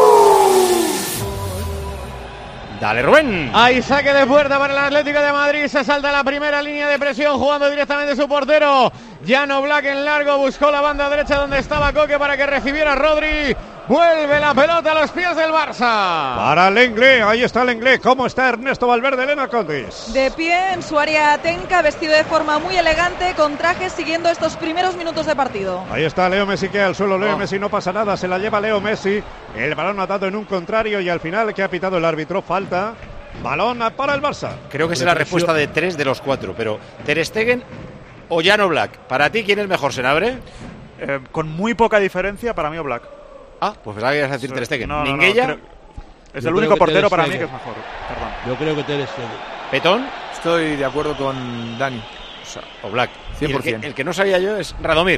Dale, Rubén. Hay saque de puerta para el Atlético de Madrid. Se salta la primera línea de presión jugando directamente su portero. Jan Oblak en largo. Buscó la banda derecha donde estaba Coque para que recibiera a Rodri. Vuelve la pelota a los pies del Barça. Para el inglés, ahí está el inglés. ¿Cómo está Ernesto Valverde, Elena Condis? De pie en su área técnica, vestido de forma muy elegante, con traje, siguiendo estos primeros minutos de partido. Ahí está Leo Messi, que al suelo. Leo Oh. Messi, no pasa nada, se la lleva Leo Messi. El balón atado en un contrario y al final, que ha pitado el árbitro, falta. Balón para el Barça. Creo que es la respuesta de tres de los cuatro, pero Ter Stegen o Jan Oblak. Para ti, ¿quién es mejor, Senabre? Eh, con muy poca diferencia, para mí Oblak. Ah, pues pensaba que ibas a decir Ter Stegen. No, no, no, ¿Minguella? creo- es Yo el creo único que portero Ter para mí Stegen. que es mejor. Perdón. Yo creo que Ter Stegen. ¿Petón? Estoy de acuerdo con Dani. O sea, Oblak. cien por Y el, ciento. que, el que no sabía yo es Radomir.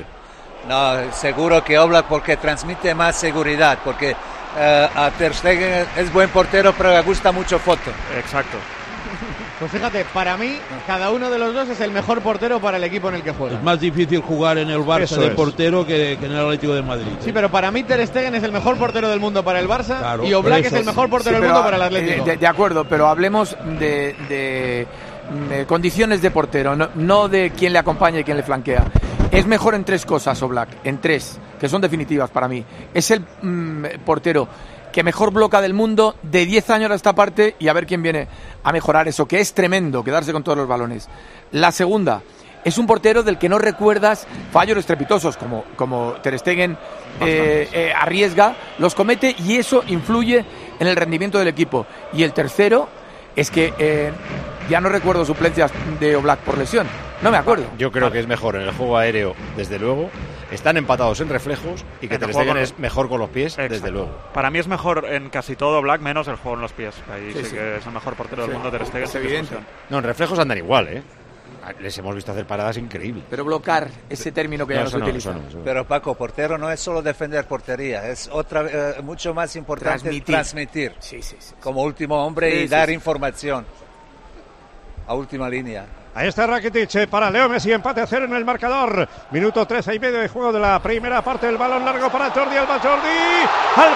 No, seguro que Oblak porque transmite más seguridad, porque eh, a Ter Stegen es buen portero, pero le gusta mucho foto. Exacto. Pues fíjate, para mí, cada uno de los dos es el mejor portero para el equipo en el que juega. Es más difícil jugar en el Barça Eso de es. portero que, que en el Atlético de Madrid. Sí, pero para mí Ter Stegen es el mejor portero del mundo para el Barça Claro, y Oblak por eso. es el mejor portero Sí, del pero, mundo para el eh, Atlético. De, de acuerdo, pero hablemos de, de, de condiciones de portero, no, no de quién le acompaña y quién le flanquea. Es mejor en tres cosas, Oblak, en tres, que son definitivas para mí. Es el mm, portero que mejor bloca del mundo de diez años a esta parte, y a ver quién viene a mejorar eso, que es tremendo, quedarse con todos los balones. La segunda, es un portero del que no recuerdas fallos estrepitosos, como, como Ter Stegen eh, eh, arriesga, los comete, y eso influye en el rendimiento del equipo. Y el tercero es que eh, ya no recuerdo suplencias de Oblak por lesión, no me acuerdo. Yo creo que es mejor en el juego aéreo, desde luego. Están empatados en reflejos y que En Ter el juego Stegen con- es mejor con los pies, Exacto. desde luego. Para mí es mejor en casi todo Oblak, menos el juego en los pies. Ahí Sí, sí, sí. que es el mejor portero del Sí, mundo, Ter Stegen. es sin evidente. discusión. No, en reflejos andan igual, ¿eh? Les hemos visto hacer paradas increíbles. Pero bloquear, ese término que no, ya no se no, utiliza. eso no, eso no. Pero Paco, portero no es solo defender portería, es otra eh, mucho más importante Transmitir. transmitir, Sí, sí, sí. como último hombre Sí, y sí, dar sí. información a última línea. Ahí está Rakitic eh, para Leo Messi, empate a cero en el marcador. Minuto trece y medio de juego de la primera parte. El balón largo para Jordi Alba. Jordi al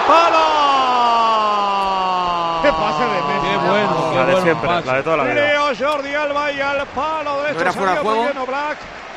palo. ¡Qué pase de Messi! Qué bueno, qué La de bueno siempre, pase. la de toda la vida. Leo Jordi Alba y al palo derecho. ¿No era fuera de salió muy juego? bien Oblak.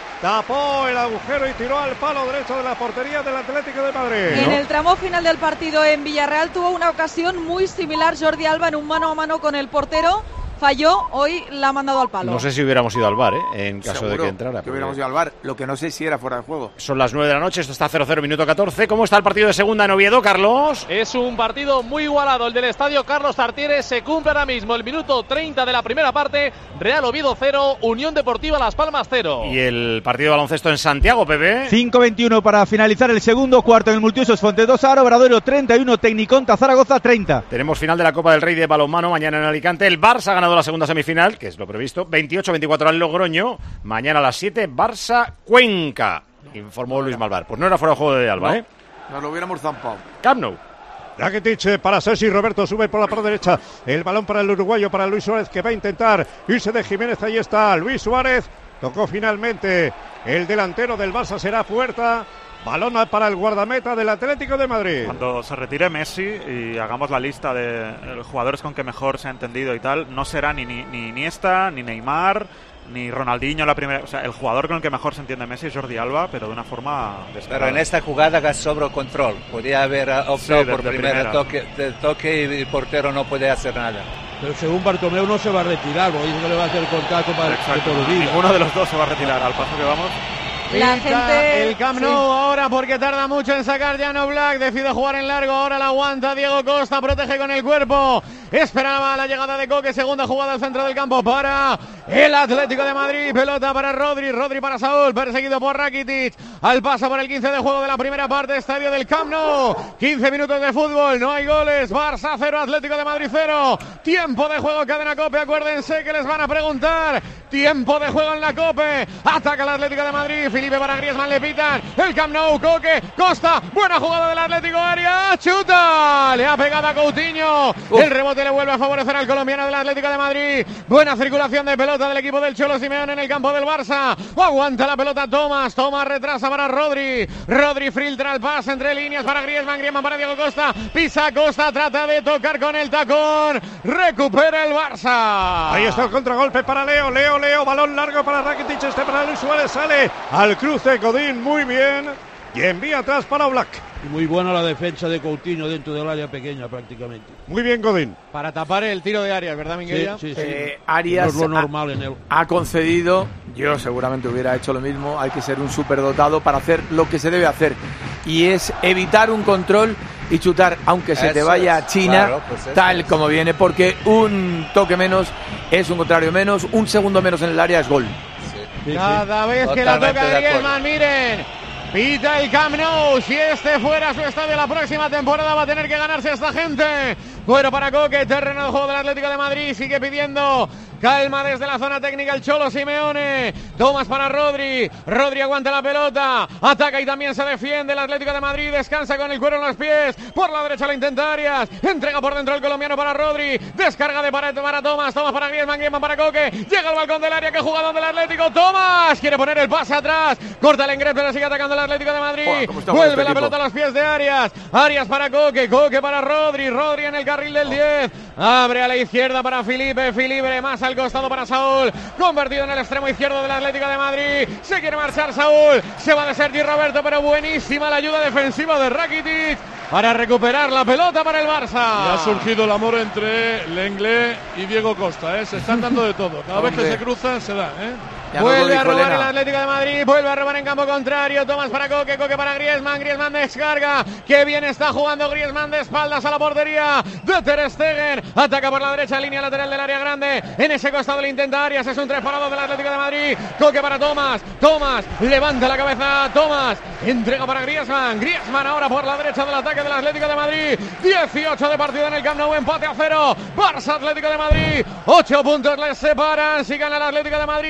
Tapó el agujero y tiró al palo derecho de la portería del Atlético de Madrid. En el tramo final del partido en Villarreal tuvo una ocasión muy similar Jordi Alba en un mano a mano con el portero. Falló, hoy la ha mandado al palo. No sé si hubiéramos ido al bar, ¿eh? En caso Seguro de que entrara. que porque hubiéramos ido al bar. Lo que no sé si era fuera de juego. Son las nueve de la noche, esto está cero cero, minuto catorce. ¿Cómo está el partido de segunda en Oviedo, Carlos? Es un partido muy igualado el del estadio Carlos Tartiere. Se cumple ahora mismo el minuto treinta de la primera parte. Real Oviedo cero, Unión Deportiva Las Palmas cero. Y el partido de baloncesto en Santiago, Pepe. cinco veintiuno para finalizar el segundo cuarto en el Multiusos Fonte dos Aro, Obradoiro treinta y uno, Tecniconta Zaragoza treinta. Tenemos final de la Copa del Rey de balonmano mañana en Alicante. El Barça ha ganado la segunda semifinal, que es lo previsto, veintiocho veinticuatro al Logroño. Mañana a las siete, Barça-Cuenca, informó Luis Malvar. Pues no era fuera de juego de Alba, No, ¿eh? Nos lo hubiéramos zampado. Camp Nou. Rakitic para Sergi Roberto, sube por la parte derecha. El balón para el uruguayo, para Luis Suárez, que va a intentar irse de Jiménez. Ahí está Luis Suárez. Tocó finalmente el delantero del Barça, será Puerta. Balón para el guardameta del Atlético de Madrid. Cuando se retire Messi y hagamos la lista de eh, jugadores con que mejor se ha entendido y tal, no será ni, ni, ni Iniesta, ni Neymar, ni Ronaldinho la primera. O sea, el jugador con el que mejor se entiende Messi es Jordi Alba, pero de una forma descarada. Pero en esta jugada sobre control. Podía haber uh, optado Sí, de- por de primera primera. toque, de toque y el portero no puede hacer nada. Pero según Bartomeu no se va a retirar, porque dice que le va a hacer contacto para Exacto. que todo el día. Ninguno de los dos se va a retirar al paso que vamos. La Pinta gente- el Camp sí. Nou ahora porque tarda mucho en sacar Jan Oblak, decide jugar en largo, ahora la aguanta Diego Costa, protege con el cuerpo, esperaba la llegada de Coque, segunda jugada al centro del campo para el Atlético de Madrid, pelota para Rodri, Rodri para Saúl, perseguido por Rakitic, al paso por el quince de juego de la primera parte, estadio del Camp Nou, quince minutos de fútbol, no hay goles, Barça cero, Atlético de Madrid cero, tiempo de juego, cadena Cope, acuérdense que les van a preguntar, tiempo de juego en la Cope, ataca el Atlético de Madrid, Felipe para Griezmann, le pitan, el Camp Nou, Coque, Costa, buena jugada del Atlético, área, chuta, le ha pegado a Coutinho, Uf. el rebote le vuelve a favorecer al colombiano del Atlético de Madrid, buena circulación de pelota del equipo del Cholo Simeone en el campo del Barça, aguanta la pelota Tomás, Tomás retrasa para Rodri, Rodri filtra el pase entre líneas para Griezmann, Griezmann para Diego Costa, pisa Costa, trata de tocar con el tacón, recupera el Barça. Ahí está el contragolpe para Leo, Leo, Leo, balón largo para Rakitic, este para Luis Suárez, sale al cruce Godín, muy bien, y envía atrás para Oblak. Y muy buena la defensa de Coutinho dentro del área pequeña prácticamente. Muy bien Godín. Para tapar el tiro de Arias, ¿verdad, Minguella? Sí, sí, sí. Eh, No Arias es lo ha- normal en él. ha concedido, yo seguramente hubiera hecho lo mismo, hay que ser un superdotado para hacer lo que se debe hacer, y es evitar un control y chutar, aunque se te Eso vaya es, a China, claro, pues eso tal es. como viene, porque un toque menos es un contrario menos, un segundo menos en el área es gol. Sí, sí. Cada vez que la Totalmente toca de acuerdo. Griezmann, miren, pita el Camp Nou. Si este fuera su estadio la próxima temporada va a tener que ganarse a esta gente. Bueno para Coque, terreno de juego del Atlético de Madrid, sigue pidiendo calma desde la zona técnica el Cholo Simeone. Tomas para Rodri, Rodri aguanta la pelota, ataca y también se defiende el Atlético de Madrid, descansa con el cuero en los pies, por la derecha la intenta Arias, entrega por dentro el colombiano para Rodri, descarga de pared para Tomás, Tomás para Griezmann, Griezmann para Coque, llega al balcón del área, que jugador del Atlético, Tomás, quiere poner el pase atrás, corta el engrepe, pero sigue atacando el Atlético de Madrid, Joder, ¿cómo está vuelve este la equipo? pelota a los pies de Arias, Arias para Coque, Coque para Rodri, Rodri en el carril del diez, abre a la izquierda para Felipe, Felipe más al costado para Saúl, convertido en el extremo izquierdo del Atlético de Madrid, se quiere marchar Saúl, se va de Sergi Roberto, pero buenísima la ayuda defensiva de Rakitic para recuperar la pelota para el Y ha Barça. surgido el amor entre Lenglet y Diego Costa, ¿eh? Se están dando de todo. Cada vez que Hombre. se cruzan, se da, ¿eh? Ya nos lo Vuelve a dijo robar Elena. el Atlético de Madrid, vuelve a robar en campo contrario, Tomás para Coque, Coque para Griezmann, Griezmann descarga, que bien está jugando Griezmann de espaldas a la portería de Ter Stegen, ataca por la derecha, línea lateral del área grande, en ese costado le intenta Arias, es un tres para dos del Atlético de Madrid, Coque para Tomás, Tomás, levanta la cabeza, Tomás, entrega para Griezmann, Griezmann ahora por la derecha del ataque del Atlético de Madrid, dieciocho de partido en el Camp Nou, empate a cero, Barça Atlético de Madrid, ocho puntos les separan, si gana el Atlético de Madrid se rehabilita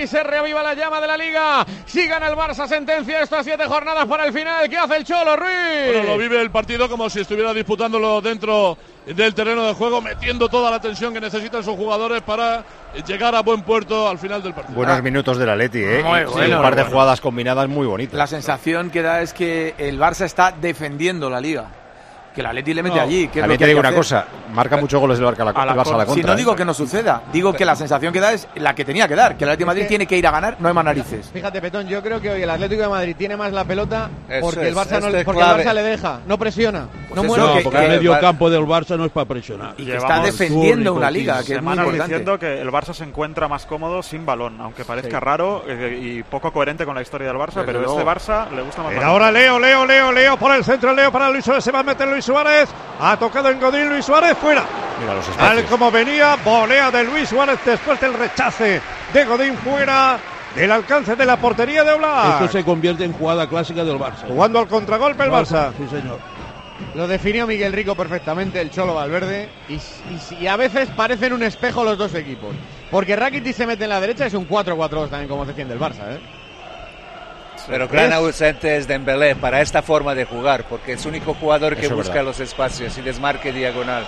viva la llama de la Liga. Si gana el Barça, sentencia esto a siete jornadas para el final. ¿Qué hace el Cholo, Ruiz? Bueno, lo vive el partido como si estuviera disputándolo dentro del terreno de juego, metiendo toda la tensión que necesitan sus jugadores para llegar a buen puerto al final del partido. Buenos ah. minutos del Atleti, ¿eh? Muy y, bueno, sí, un par muy de bueno. jugadas combinadas muy bonitas. La sensación que da es que el Barça está defendiendo la Liga. Que el Atleti le mete no. allí. Que También te digo una cosa, marca muchos goles el Barça a la, a la, Barça a la contra. Si no ¿eh? digo que no suceda, digo que la sensación que da es la que tenía que dar, que el Atlético de Madrid tiene que ir a ganar, no hay más narices. Fíjate, Petón, yo creo que hoy el Atlético de Madrid tiene más la pelota porque, Eso el, Barça es, no, este porque el clave. Barça le deja, no presiona, Pues no eso, muere. no, que, porque que el medio Bar- campo del Barça no es para presionar. Y que está defendiendo una liga, que es muy semanas importante. diciendo que el Barça se encuentra más cómodo sin balón, aunque parezca Sí. raro eh, y poco coherente con la historia del Barça, Desde pero luego. este Barça le gusta más Pero balón. ahora Leo, Leo, Leo, Leo por el centro, Leo para Luis Suárez, se va a meter Luis Suárez, ha tocado en Godín, Luis Suárez fuera. Mira los Tal espacios. como venía, volea de Luis Suárez después del rechace de Godín fuera del alcance de la portería de Oblak. Esto se convierte en jugada clásica del Barça. Jugando al contragolpe el Barça. Sí, señor. Lo definió Miguel Rico perfectamente, el Cholo Valverde, y, y, y a veces parecen un espejo los dos equipos. Porque Rakitic se mete en la derecha, es un cuatro cuatro dos también como defiende el Barça, ¿eh? Pero gran Es- ausente es Dembélé para esta forma de jugar, porque es el único jugador que Eso es busca verdad. los espacios y desmarque diagonal.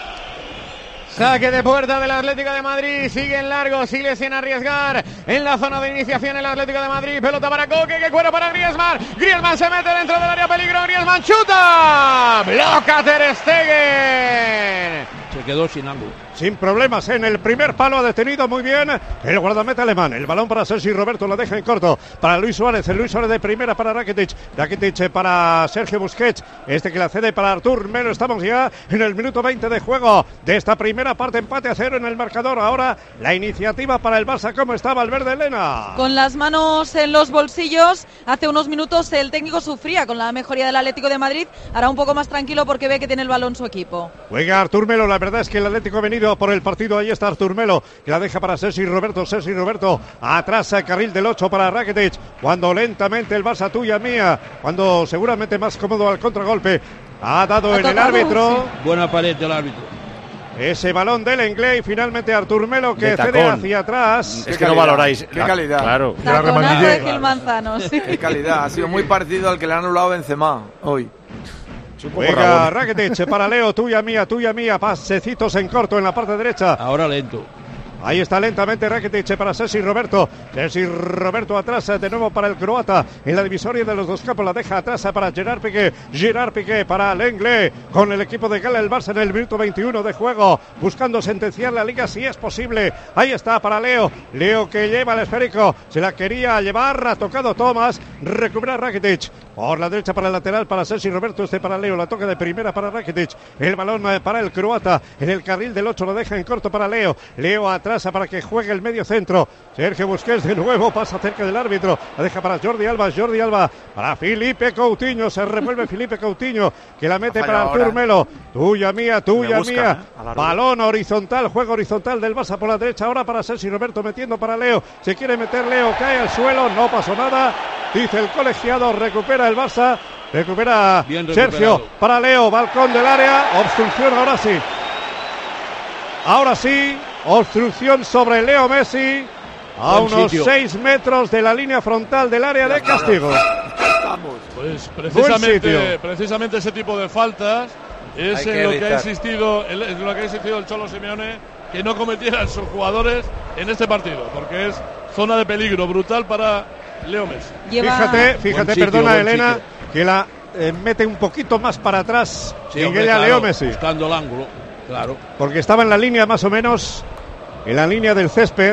Saque de puerta del Atlético de Madrid, sigue en largo, sigue sin arriesgar en la zona de iniciación el Atlético de Madrid, pelota para Coque, que cuero para Griezmann, Griezmann se mete dentro del área, peligro, Griezmann chuta, bloca Ter Stegen. Se quedó sin ángulo. Sin problemas en el primer palo, ha detenido muy bien el guardameta alemán. El balón para Sergi Roberto, lo deja en corto para Luis Suárez. El Luis Suárez de primera para Rakitic. Rakitic para Sergio Busquets. Este que la cede para Artur Melo. Estamos ya en el minuto veinte de juego de esta primera parte. Empate a cero en el marcador. Ahora la iniciativa para el Barça. ¿Cómo está Valverde, Elena? Con las manos en los bolsillos, hace unos minutos el técnico sufría con la mejoría del Atlético de Madrid. Ahora un poco más tranquilo porque ve que tiene el balón su equipo. Juega Artur Melo, la verdad es que el Atlético ha venido por el partido, ahí está Artur Melo, que la deja para Sergi Roberto, Sergi Roberto, atrás a carril del ocho para Rakitic, cuando lentamente el Barça tuya mía, cuando seguramente más cómodo al contragolpe, ha dado Ha en el tocado, árbitro, Buena pared del árbitro. ese balón del Inglés y finalmente Artur Melo que De cede tacón. hacia atrás. Es que no valoráis. Qué calidad. Claro. Taconazo de Gil Manzano, sí. Qué calidad. Ha sido muy parecido al que le han anulado Benzema hoy. Juega Rakitic para Leo, tuya mía, tuya mía, pasecitos en corto en la parte derecha. Ahora lento. Ahí está lentamente Rakitic para Sergi Roberto. Sergi Roberto atrás de nuevo para el croata. En la divisoria de los dos campos la deja atrás para Gerard Piqué. Gerard Piqué para Lenglet. Con el equipo de Gala el Barça en el minuto veintiuno de juego. Buscando sentenciar la liga si es posible. Ahí está para Leo. Leo que lleva el esférico. Se la quería llevar. Ha tocado Thomas. Recupera Rakitic. Por la derecha para el lateral para Sergi Roberto. Este para Leo. La toca de primera para Rakitic. El balón para el croata. En el carril del ocho lo deja en corto para Leo. Leo atrás para que juegue el medio centro. Sergio Busquets de nuevo pasa cerca del árbitro. La deja para Jordi Alba. Jordi Alba para Felipe Coutinho. Se revuelve Felipe Coutinho que la mete para Artur ahora. Melo. Tuya mía, tuya buscan, mía. ¿eh? A la Balón horizontal. Juego horizontal del Barça por la derecha. Ahora para Sergi Roberto metiendo para Leo. Se quiere meter Leo. Cae al suelo. No pasó nada. Dice el colegiado. Recupera el Barça. Recupera Bien Sergio recuperado. para Leo. Balcón del área. Obstrucción ahora sí. Ahora sí. Obstrucción sobre Leo Messi. A Buen unos sitio. seis metros de la línea frontal del área de castigo. Pues Buen precisamente, sitio. precisamente ese tipo de faltas es Hay que en lo que ha evitar. insistido, el- en lo que ha insistido el Cholo Simeone, que no cometieran sus jugadores en este partido, porque es zona de peligro brutal para Leo Messi. Lleva- Fíjate, fíjate, Buen sitio, perdona buen Elena, sitio. que la eh, mete un poquito más para atrás Sí, en hombre, Leo claro, Messi. buscando el ángulo. Claro. Porque estaba en la línea más o menos, en la línea del césped,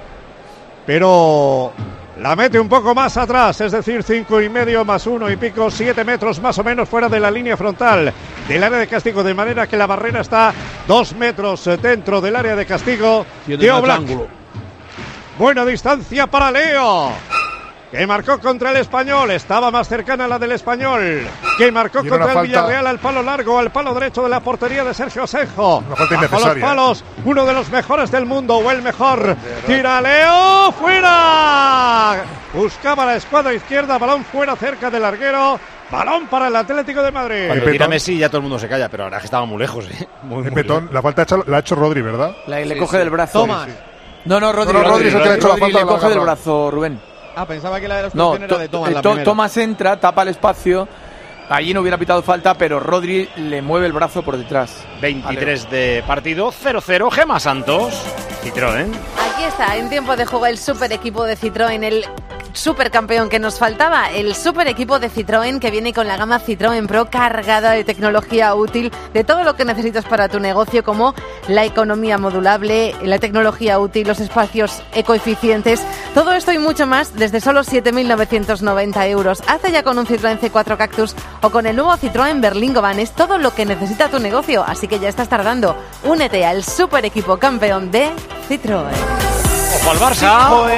pero la mete un poco más atrás, es decir, cinco y medio más uno y pico, siete metros más o menos fuera de la línea frontal del área de castigo, de manera que la barrera está dos metros eh, dentro del área de castigo Tiene de más Oblak. ángulo. Buena distancia para Leo, que marcó contra el Español, estaba más cercana a la del Español, que marcó Y era contra el una falta- Villarreal al palo largo, al palo derecho de la portería de Sergio Asenjo. Una falta Bajo los innecesaria, palos, uno de los mejores del mundo, o el mejor. Tira Leo, fuera. Buscaba la escuadra izquierda, balón fuera cerca del larguero. Balón para el Atlético de Madrid. Cuando Petón. tira Messi ya todo el mundo se calla, pero ahora es que estaba muy lejos, ¿eh? Muy, muy Petón, lejos. la falta hecha- la ha hecho Rodri, ¿verdad? La- le Sí, coge sí. del brazo. Thomas. No, no, Rodri, No, no, Rodri es el que le ha hecho la Rodri falta le de la coge del garra. brazo, Rubén. Ah, pensaba que la de la No, expulsión era de to- Thomas. eh, la to- primera. Thomas entra, tapa el espacio. Allí no hubiera pitado falta, pero Rodri le mueve el brazo por detrás. veintitrés de partido, cero cero, Gemma Santos, Citroën. Aquí está, en tiempo de juego el super equipo de Citroën, el supercampeón que nos faltaba, el super equipo de Citroën que viene con la gama Citroën Pro cargada de tecnología útil, de todo lo que necesitas para tu negocio, como la economía modulable, la tecnología útil, los espacios ecoeficientes, todo esto y mucho más desde solo siete mil novecientos noventa euros. Hace ya con un Citroën C cuatro Cactus o con el nuevo Citroën Berlingo Van, es todo lo que necesita tu negocio, así que ya estás tardando. Únete al super equipo campeón de Citroën. Ojo al Barça.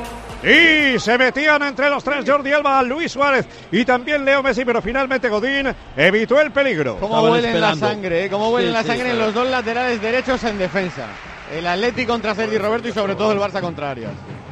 Y se metían entre los tres Jordi Alba, Luis Suárez y también Leo Messi, pero finalmente Godín evitó el peligro. Cómo huele en la sangre, ¿eh? Cómo huele Sí, la sí, sangre en sí. los dos laterales derechos en defensa. El Atlético contra Sergi Roberto y sobre todo el Barça contra Arias.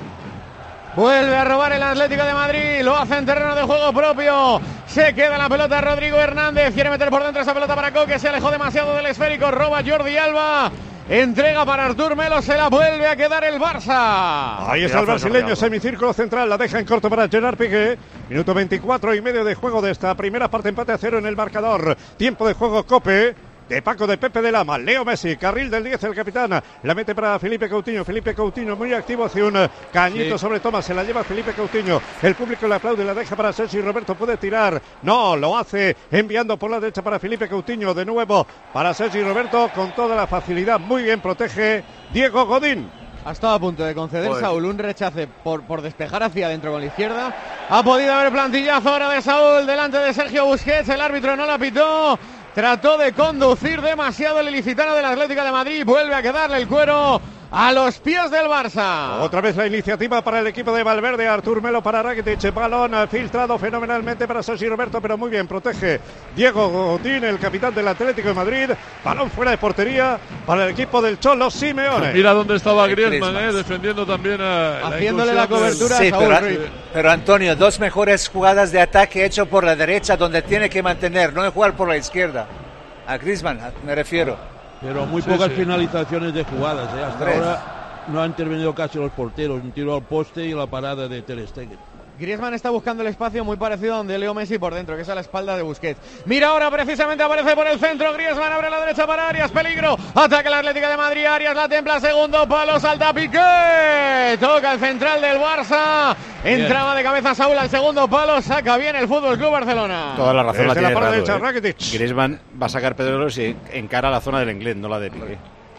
Vuelve a robar el Atlético de Madrid, lo hace en terreno de juego propio. Se queda la pelota Rodrigo Hernández, quiere meter por dentro esa pelota para Coque, se alejó demasiado del esférico, roba Jordi Alba. Entrega para Artur Melo, se la vuelve a quedar el Barça. Ahí está el brasileño, semicírculo central, la deja en corto para Gerard Piqué. Minuto veinticuatro y medio de juego de esta primera parte, empate a cero en el marcador. Tiempo de juego Cope. De Paco, de Pepe de Lama, Leo Messi, carril del diez, el capitán, la mete para Felipe Coutinho, Felipe Coutinho muy activo hacia un cañito Sí. sobre Tomás, se la lleva Felipe Coutinho, el público le aplaude, la deja para Sergi Roberto, puede tirar, no, lo hace enviando por la derecha para Felipe Coutinho, de nuevo para Sergi Roberto, con toda la facilidad, muy bien protege Diego Godín. Ha estado a punto de conceder Joder. Saúl un rechace por, por despejar hacia adentro con la izquierda. Ha podido haber plantillazo ahora de Saúl delante de Sergio Busquets. El árbitro no la pitó. Trató de conducir demasiado el ilicitano del Atlético de Madrid. Vuelve a quedarle el cuero a los pies del Barça. Otra vez la iniciativa para el equipo de Valverde, Artur Melo para Rakitic, balón filtrado fenomenalmente para Sergi Roberto, pero muy bien, protege Diego Godín, el capitán del Atlético de Madrid, balón fuera de portería para el equipo del Cholo Simeone. Mira dónde estaba Griezmann, Griezmann. eh, defendiendo también a Haciéndole la cobertura Sí, a Saúl pero, Ruiz. pero Antonio, dos mejores jugadas de ataque hecho por la derecha donde tiene que mantener, no de jugar por la izquierda. A Griezmann me refiero. Pero muy Sí, pocas sí. finalizaciones de jugadas, ¿eh? Hasta Tres. ahora no han intervenido casi los porteros, un tiro al poste y la parada de Ter Stegen. Griezmann está buscando el espacio muy parecido a donde Leo Messi por dentro, que es a la espalda de Busquets. Mira ahora, precisamente aparece por el centro Griezmann, abre a la derecha para Arias, peligro. Ataca el Atlético de Madrid, Arias la templa, segundo palo, salta Piqué. Toca el central del Barça. Entraba de cabeza Saúl al segundo palo, saca bien el Fútbol Club Barcelona. Toda la razón la Desde la tiene parte Rado, derecha, eh. Rakitic. Griezmann va a sacar Pedrolos y encara la zona del inglés, no la de Piqué.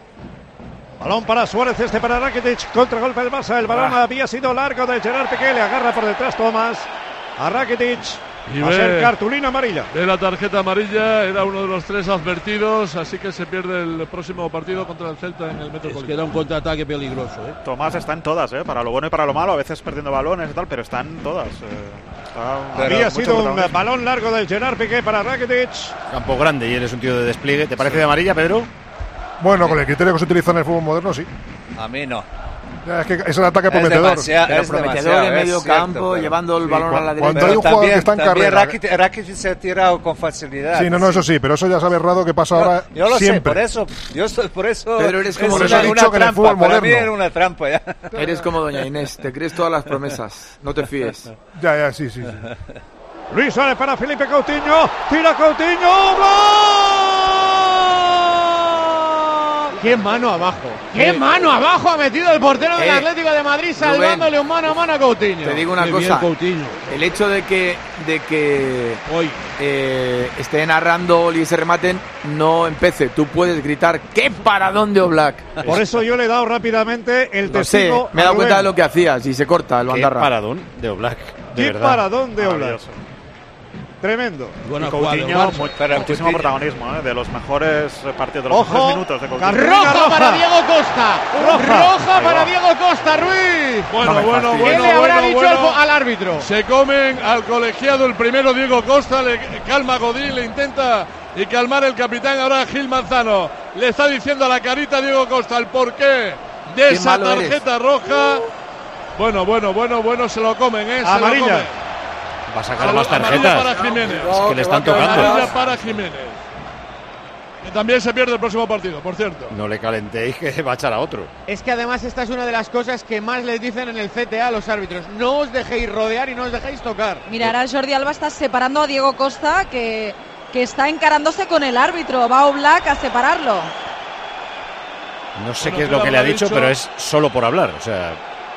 Balón para Suárez, este para Rakitic, contragolpe del Barça, el balón Ah. había sido largo de Gerard Piqué, le agarra por detrás Tomás a Rakitic, Y va a ve- ser cartulina amarilla. De la tarjeta amarilla, era uno de los tres advertidos, así que se pierde el próximo partido contra el Celta en el Metropolitano. Es que era un contraataque peligroso, ¿eh? Tomás está en todas, ¿eh? Para lo bueno y para lo malo, a veces perdiendo balones y tal, pero está en todas. eh. Está Había mucho sido un protagonismo. balón largo de Gerard Piqué para Rakitic. Campo grande y él es un tío de despliegue. ¿Te parece de amarilla, Pedro? Bueno, con el criterio que se utiliza en el fútbol moderno, sí. A mí no. Ya, es que es el ataque Es prometedor. demasiado, Pero es prometedor demasiado, en es medio cierto, campo, pero- llevando el Sí, balón a la cuando- derecha. cuando Pero hay un jugador también, que está en también carrera. Rakitic, Rakitic se ha tirado con facilidad. Sí, no, no, eso sí, pero eso ya sabe Rado que pasa ahora Yo lo sé, siempre. por eso, yo estoy, por eso. Pedro, eres como es Por eso una, he dicho una que en el trampa, fútbol para mí moderno. era una trampa ya. Eres como doña Inés, te crees todas las promesas, no te fíes. Ya, ya, sí, sí. sí. Luis Suárez para Felipe Coutinho, tira Coutinho, ¡gol! ¡Qué mano abajo! ¡Qué mano abajo ha metido el portero del Eh, Atlético de Madrid salvándole un mano a mano a Coutinho! Te digo una Qué bien, cosa, Coutinho. el hecho de que de que Hoy. eh, esté narrando y se rematen no empece. Tú puedes gritar ¡qué paradón de Oblak! Por eso yo le he dado rápidamente el No sé, testigo. me he a dado cuenta Rubén. de lo que hacías y se corta el Qué bandarra. paradón de Oblak, de ¡Qué verdad. paradón de Oblak! Maravilloso. Tremendo. Buena Y jugada del Coutinho, Barça. mu- Pero muchísimo Coutinho- protagonismo, ¿eh? De los mejores eh, partidos, de los Ojo, mejores minutos de Coutinho. Carril- Roja, roja. para Diego Costa. Roja. Roja Ahí para va. Diego Costa, Ruiz. Bueno, No me bueno, fastidies. ¿Qué bueno, le habrá bueno, dicho bueno. al, al árbitro? Se comen al colegiado el primero Diego Costa, le calma a Godín, le intenta y calmar el capitán ahora Gil Manzano. Le está diciendo a la carita a Diego Costa el porqué de Qué esa malo eres. tarjeta roja. Bueno, bueno, bueno, bueno, se lo comen, ¿eh? Se Amarilla. Lo comen. Va a sacar más Amarilla para tarjetas. Jiménez. Es que le están tocando. Amarilla para Jiménez. que también se pierde el próximo partido, por cierto. No le calentéis que va a echar a otro. Es que además esta es una de las cosas que más les dicen en el C T A a los árbitros. No os dejéis rodear y no os dejéis tocar. Mira, ahora Jordi Alba está separando a Diego Costa, que, que está encarándose con el árbitro. Va Oblak a separarlo. No sé bueno, qué es lo que le ha dicho, dicho, pero es solo por hablar, o sea...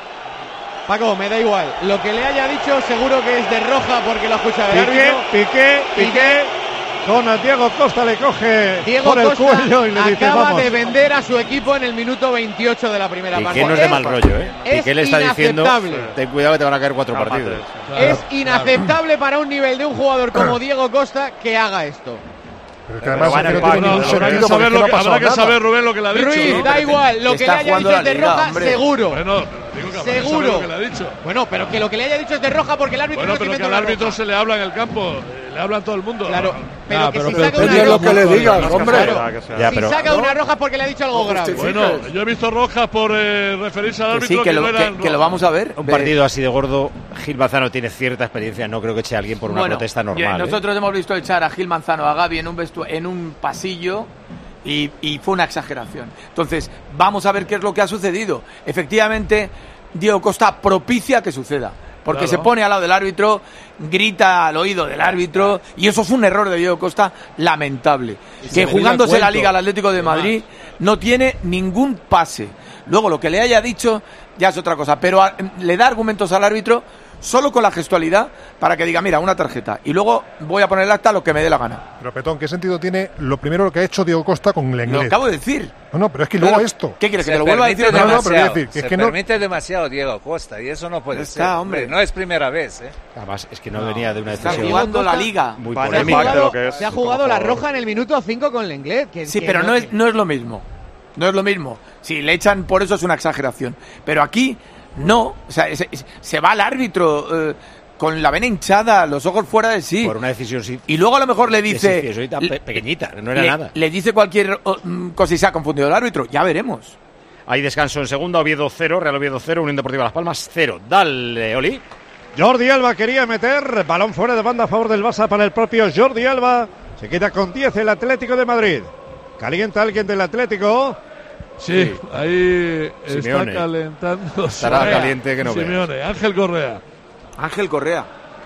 Paco, me da igual. Lo que le haya dicho seguro que es de roja porque lo ha escuchado el Piqué, árbitro. Piqué, Piqué, Piqué. Con a Diego Costa le coge Diego por el Costa cuello y le dice acaba vamos. de vender a su equipo en el minuto veintiocho de la primera Piqué parte. no es de mal rollo, ¿eh? Es Piqué le está diciendo, ten cuidado que te van a caer cuatro Claro, partidos. Claro, es inaceptable claro. para un nivel de un jugador como Diego Costa que haga esto. Pero es que además bueno, no tiene ningún habrá que saber, lo que, habrá que saber Rubén lo que le ha dicho. Ruiz, ¿no? da igual, lo que le haya dicho es de roja, hombre. seguro. Bueno, digo que seguro. Lo que le ha dicho. Bueno, pero que lo que le haya dicho es de roja porque el árbitro bueno, no pero que al árbitro roja. Se le habla en el campo, le habla a todo el mundo. Claro, pero ah, que pero si pero saca una roja, lo que le digas, hombre. Claro, ya, pero, si saca ¿no? una roja porque le ha dicho algo grave. Bueno, yo he visto rojas por eh, referirse al árbitro que, sí, que, que lo, no eran que, que lo vamos a ver. Un partido así de gordo, Gil Manzano tiene cierta experiencia, no creo que eche a alguien por una bueno, protesta normal. Yo, nosotros ¿eh? hemos visto echar a Gil Manzano, a Gavi en un vestu en un pasillo y, y fue una exageración. Entonces, vamos a ver qué es lo que ha sucedido. Efectivamente, Diego Costa propicia que suceda. Porque claro. se pone al lado del árbitro, grita al oído del árbitro, y eso fue un error de Diego Costa lamentable. Que jugándose la Liga al Atlético de Madrid no tiene ningún pase. Luego lo que le haya dicho ya es otra cosa, pero a, le da argumentos al árbitro solo con la gestualidad para que diga, mira, una tarjeta, y luego voy a poner el acta lo que me dé la gana. Pero Petón, ¿qué sentido tiene lo primero que ha hecho Diego Costa con el inglés? Lo acabo de decir. No, no, pero es que pero, luego esto. ¿Qué quieres, que te lo vuelva a decir? No, no, pero decir, que se es que permite no... demasiado Diego Costa y eso no puede está, ser. Hombre. No es primera vez, ¿eh? Además, es que no, no venía de una decisión. decisión. Está jugando la Liga. Muy se ha jugado, que es, se ha jugado la roja en el minuto cinco con Lenglet. Que, sí, que pero no, no es, no es lo mismo. No es lo mismo. Si le echan por eso es una exageración. Pero aquí no. O sea, se, se va al árbitro... Eh, con la vena hinchada, los ojos fuera de sí. Por una decisión sí. Y luego a lo mejor le dice... Sí, tan pe pequeñita, no era le, nada. Le dice cualquier um, cosa y se ha confundido el árbitro. Ya veremos. Hay descanso en segunda, Oviedo cero, Real Oviedo cero, Unión Deportiva Las Palmas cero. Dale, Oli. Jordi Alba quería meter, balón fuera de banda a favor del Barça para el propio Jordi Alba. Se queda con diez el Atlético de Madrid. ¿Calienta alguien del Atlético? Sí, sí. ahí Simeone. Está calentando. Estará Correa. Caliente que no Simeone, veas. Ángel Correa. Ángel Correa.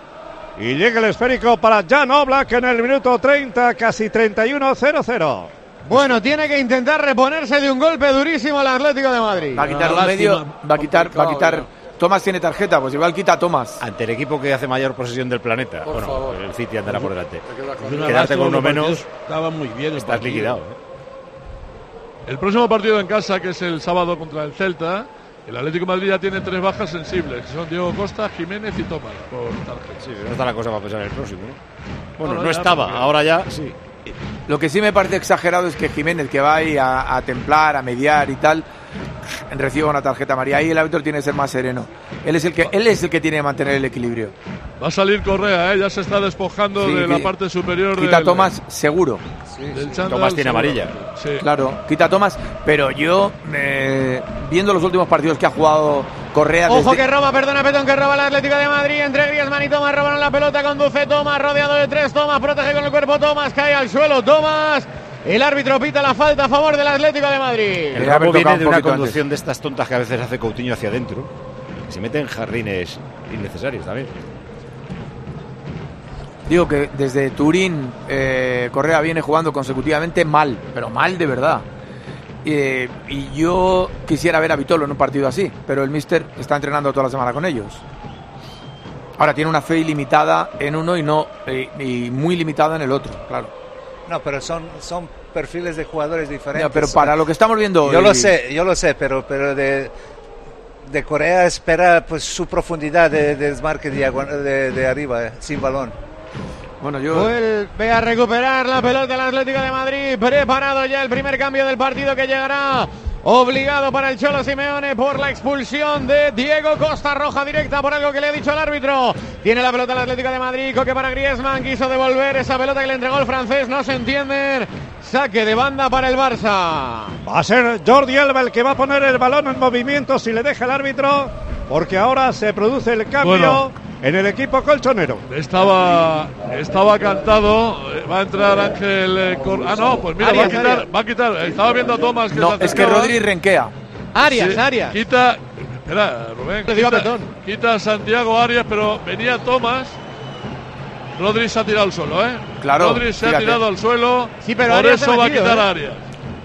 Y llega el esférico para Jan Oblak en el minuto treinta, casi treinta y uno, cero cero. Bueno, tiene que intentar reponerse de un golpe durísimo el Atlético de Madrid. Va a quitar un medio, va a quitar, va a quitar. Tomás tiene tarjeta, pues igual quita a Tomás. Ante el equipo que hace mayor posesión del planeta. Por bueno, favor. el City andará por delante. Pues Quedarte con uno menos. Estaba muy bien. Estás liquidado. ¿eh? El próximo partido en casa, que es el sábado contra el Celta. El Atlético de Madrid ya tiene tres bajas sensibles, que son Diego Costa, Jiménez y Tomás, por tarjeta. Sí, pero no está la cosa para pensar en el próximo, ¿no? Bueno, no, no, no estaba, porque... ahora ya sí. Lo que sí me parece exagerado es que Jiménez, que va ahí a, a templar, a mediar y tal, reciba una tarjeta amarilla. Ahí el árbitro tiene que ser más sereno. Él es el que, él es el que tiene que mantener el equilibrio. Va a salir Correa, ¿eh? Ya se está despojando sí, de la parte superior. Quita del, Tomás, seguro. Sí, del sí. Tomás tiene amarilla. Sí. Claro, quita Tomás, pero yo, eh, viendo los últimos partidos que ha jugado Correa... Ojo desde... que roba, perdona, Petón, que roba el Atlético de Madrid. Entre Griezmann y Tomás robaron la pelota, conduce Tomás, rodeado de tres. Tomás protege con el cuerpo, Tomás cae al suelo, Tomás... El árbitro pita la falta a favor del Atlético de Madrid. El robo viene de una conducción antes. de estas tontas que a veces hace Coutinho hacia adentro. Se mete en jardines innecesarios también. Digo que desde Turín eh, Correa viene jugando consecutivamente mal, pero mal de verdad. Eh, y yo quisiera ver a Vitolo en un partido así, pero el míster está entrenando toda la semana con ellos. Ahora tiene una fe ilimitada en uno y no eh, y muy limitada en el otro, claro. No, pero son, son perfiles de jugadores diferentes. No, pero para lo que estamos viendo yo hoy... lo sé, yo lo sé, pero pero de de Correa espera pues su profundidad de, de desmarque de, de, de arriba, eh, sin balón. Bueno, yo... Vuelve a recuperar la pelota del Atlético de Madrid. Preparado ya el primer cambio del partido que llegará. Obligado para el Cholo Simeone por la expulsión de Diego Costa. Roja directa por algo que le ha dicho el árbitro. Tiene la pelota el Atlético de Madrid. Coque para Griezmann. Quiso devolver esa pelota que le entregó el francés. No se entienden. Saque de banda para el Barça. Va a ser Jordi Alba el que va a poner el balón en movimiento si le deja el árbitro. Porque ahora se produce el cambio. Bueno. en el equipo colchonero. Estaba estaba cantado, va a entrar Ángel eh, Cor... Ah, no, pues mira, Arias, va a quitar, Arias. va a quitar. Estaba viendo a Tomás que No, se es que acercaba. Rodri renquea. Arias, Sí, Arias. Quita, espera, Rubén, Le dio a quita, Petón. quita a Santiago Arias, pero venía Tomás. Rodri se ha tirado al suelo, ¿eh? Claro, Rodri se fíjate. ha tirado al suelo, Sí, pero por Arias se eso ha va a metido, quitar ¿eh? a Arias.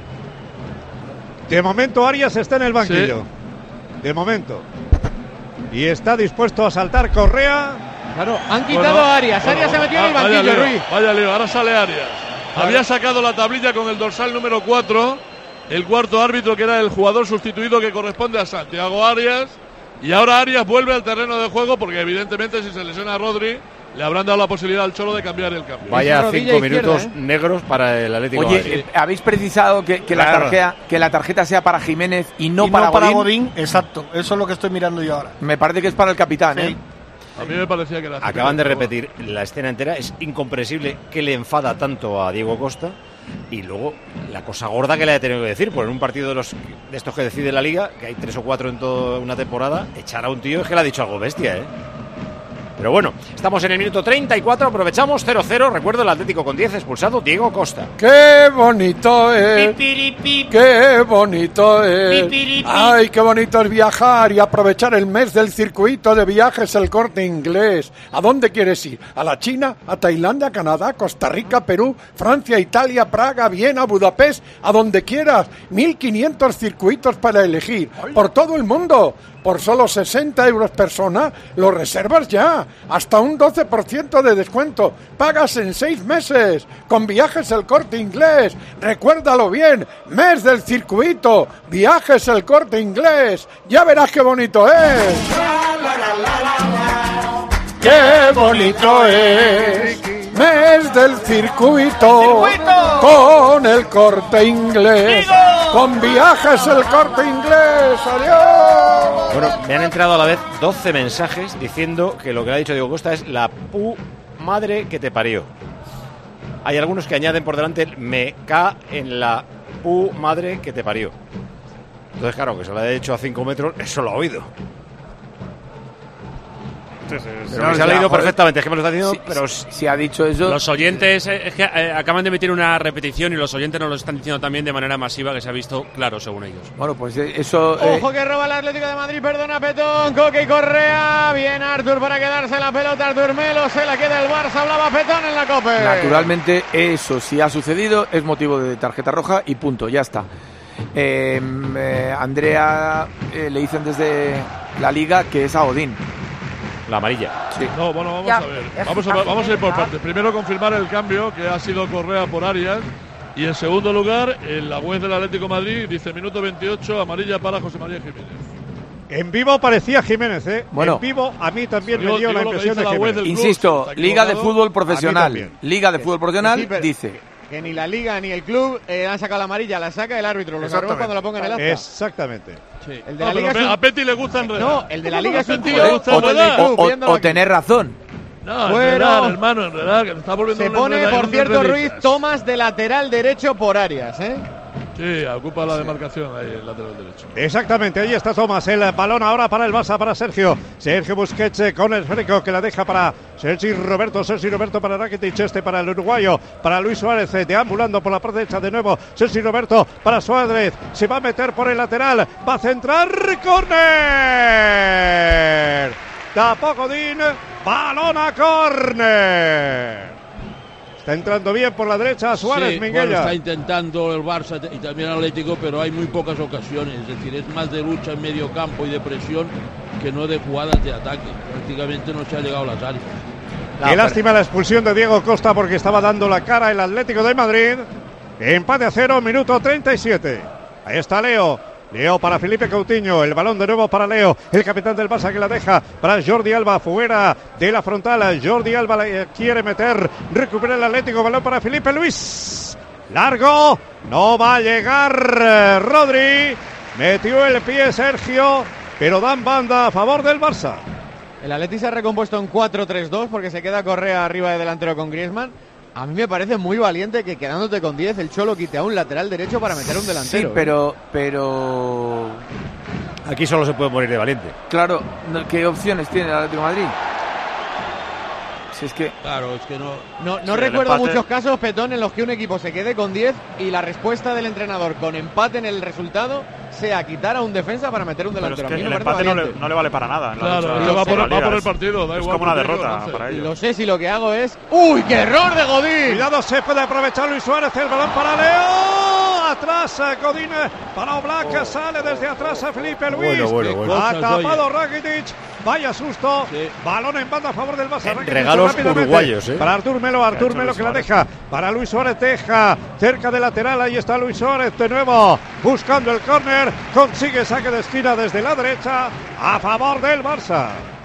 De momento Arias está en el banquillo. De momento. Y está dispuesto a saltar Correa. Claro, han quitado Bueno, a Arias. bueno, Arias se metió en el vaya banquillo, lío, Ruiz. Vaya lío, ahora sale Arias. Claro. Había sacado la tablilla con el dorsal número cuatro, el cuarto árbitro, que era el jugador sustituido que corresponde a Santiago Arias. Y ahora Arias vuelve al terreno de juego porque evidentemente si se lesiona a Rodri, le habrán dado la posibilidad al Cholo de cambiar el cambio. Vaya rodilla cinco izquierda, minutos ¿eh? negros para el Atlético de Oye, Madrid. eh, habéis precisado que, que la Claro. tarjeta, que la tarjeta sea para Jiménez y no y para no para Godín. Godín, exacto. Eso es lo que estoy mirando yo ahora. Me parece que es para el capitán, Sí. ¿eh? A mí me parecía que era. Acaban de repetir la escena entera. Es incomprensible que le enfada tanto a Diego Costa. Y luego la cosa gorda que le ha tenido que decir, por en un partido de los de estos que decide la liga, que hay tres o cuatro en toda una temporada, echar a un tío es que le ha dicho algo bestia, ¿eh? Pero bueno, estamos en el minuto treinta y cuatro, aprovechamos cero cero. Recuerdo el Atlético con diez, expulsado Diego Costa. ¡Qué bonito es! ¡Qué bonito es! ¡Ay, qué bonito es viajar y aprovechar el mes del circuito de viajes El Corte Inglés! ¿A dónde quieres ir? ¿A la China? ¿A Tailandia? ¿Canadá? ¿Costa Rica? ¿Perú? ¿Francia? ¿Italia? ¿Praga? ¿Viena? ¿Budapest? ¡A donde quieras! mil quinientos circuitos para elegir. ¡Por todo el mundo! Por solo sesenta euros persona, lo reservas ya. Hasta un doce por ciento de descuento. Pagas en seis meses. Con Viajes El Corte Inglés. Recuérdalo bien. Mes del circuito. Viajes El Corte Inglés. Ya verás qué bonito es. ¡Qué bonito es! Mes del circuito. Con El Corte Inglés. Con Viajes El Corte Inglés. ¡Adiós! Bueno, me han entrado a la vez doce mensajes diciendo que lo que le ha dicho Diego Costa es la pu madre que te parió. Hay algunos que añaden por delante el me ca en la pu madre que te parió. Entonces, claro, que se lo haya dicho a cinco metros, eso lo ha oído. Sí, sí, sí. Pero se ha leído perfectamente, es que me lo está diciendo, Si, pero si ha dicho eso. Los oyentes, eh, es que eh, acaban de emitir una repetición y los oyentes nos lo están diciendo también de manera masiva, que se ha visto claro según ellos. Bueno, pues eh, eso. eh, Ojo que roba el Atlético de Madrid, perdona Petón, Coque y Correa. Bien Artur para quedarse la pelota, Artur Melo, se la queda el Barça, hablaba Petón en la Copa. Naturalmente, eso si ha sucedido es motivo de tarjeta roja y punto, ya está. Eh, eh, Andrea eh, le dicen desde la liga que es a Godín. la amarilla. Sí. No, bueno, vamos Ya, a ver. es Vamos a, fácil, vamos a ir por ¿verdad? partes. Primero confirmar el cambio, que ha sido Correa por Arias. Y en segundo lugar, en la web del Atlético de Madrid dice minuto veintiocho, amarilla para José María Jiménez. En vivo parecía Jiménez, ¿eh? Bueno. En vivo a mí también Digo- me dio digo la lo que impresión dice de la web Jiménez. del club, Insisto, está Liga de equivocado. Fútbol A mí Profesional. también. Liga de Fútbol Profesional Sí, pero- dice. Que ni la liga ni el club eh, han sacado la amarilla, la saca el árbitro. Lo Exactamente. sabremos cuando la ponga en el acta. Exactamente. El de No, la pero liga es Pe- un- a Petty le gusta enredar. No, el de la liga es un Petty tío- le gusta O, enredar. o- o- viéndolo o aquí. tener razón. No, Bueno. enredar, hermano, enredar, que te está volviendo Se un pone, enredar- por un cierto, enredistas. Ruiz Tomás de lateral derecho por Arias, ¿eh? Sí, ocupa la demarcación ahí, el lateral derecho. Exactamente, ahí está Tomás, el balón ahora para el Barça, para Sergio. Sergio Busquets eh, con el freco que la deja para Sergi Roberto, Sergi Roberto para Rakitic, este para el uruguayo, para Luis Suárez, eh, deambulando por la parte derecha de nuevo. Sergi Roberto para Suárez, se va a meter por el lateral, va a centrar, córner. Tampoco Din, balón a córner. Está entrando bien por la derecha Suárez, Sí, bueno, Minguella. está intentando el Barça y también el Atlético, pero hay muy pocas ocasiones. Es decir, es más de lucha en medio campo y de presión que no de jugadas de ataque. Prácticamente no se ha llegado a las áreas. Qué lástima la expulsión de Diego Costa porque estaba dando la cara el Atlético de Madrid. Empate a cero, minuto treinta y siete. Ahí está Leo. Leo para Felipe Coutinho, el balón de nuevo para Leo, el capitán del Barça que la deja para Jordi Alba, fuera de la frontal. Jordi Alba la quiere meter, recupera el Atlético, balón para Felipe Luis. Largo, no va a llegar Rodri, metió el pie Sergio, pero dan banda a favor del Barça. El Atleti se ha recompuesto en cuatro tres dos porque se queda Correa arriba de delantero con Griezmann. A mí me parece muy valiente que quedándote con diez el Cholo quite a un lateral derecho para meter a un delantero. Sí, pero, pero Aquí solo se puede morir de valiente. claro, no- ¿qué opciones tiene el Atlético de Madrid? Si es que... Claro, es que no... No, no Sí, recuerdo el empate- muchos casos, Petón, en los que un equipo se quede con diez y la respuesta del entrenador con empate en el resultado sea quitar a un defensa para meter un Pero es delantero. que A mí el me parece empate no le, valiente. no le vale para nada. en la Claro, lucha es que va por por- la va liga. por el Es- partido, da es igual como una quién llegue, derrota once. para ellos. Lo sé si lo que hago es... ¡Uy, qué error de Godín! Cuidado, se puede aprovechar Luis Suárez, el balón para Leo. Atrás, eh, Godín eh, para Oblak, sale desde atrás a Felipe Luis. Bueno, bueno, bueno. Ha Cosas, tapado Rakitic. Vaya susto. Balón en banda a favor del Barça. Rakitic regalos rápidamente uruguayos, ¿eh? Para Artur Melo, Artur Melo que la deja para Luis Suárez, deja cerca de lateral. Ahí está Luis Suárez de nuevo buscando el córner. Consigue saque de esquina desde la derecha a favor del Barça.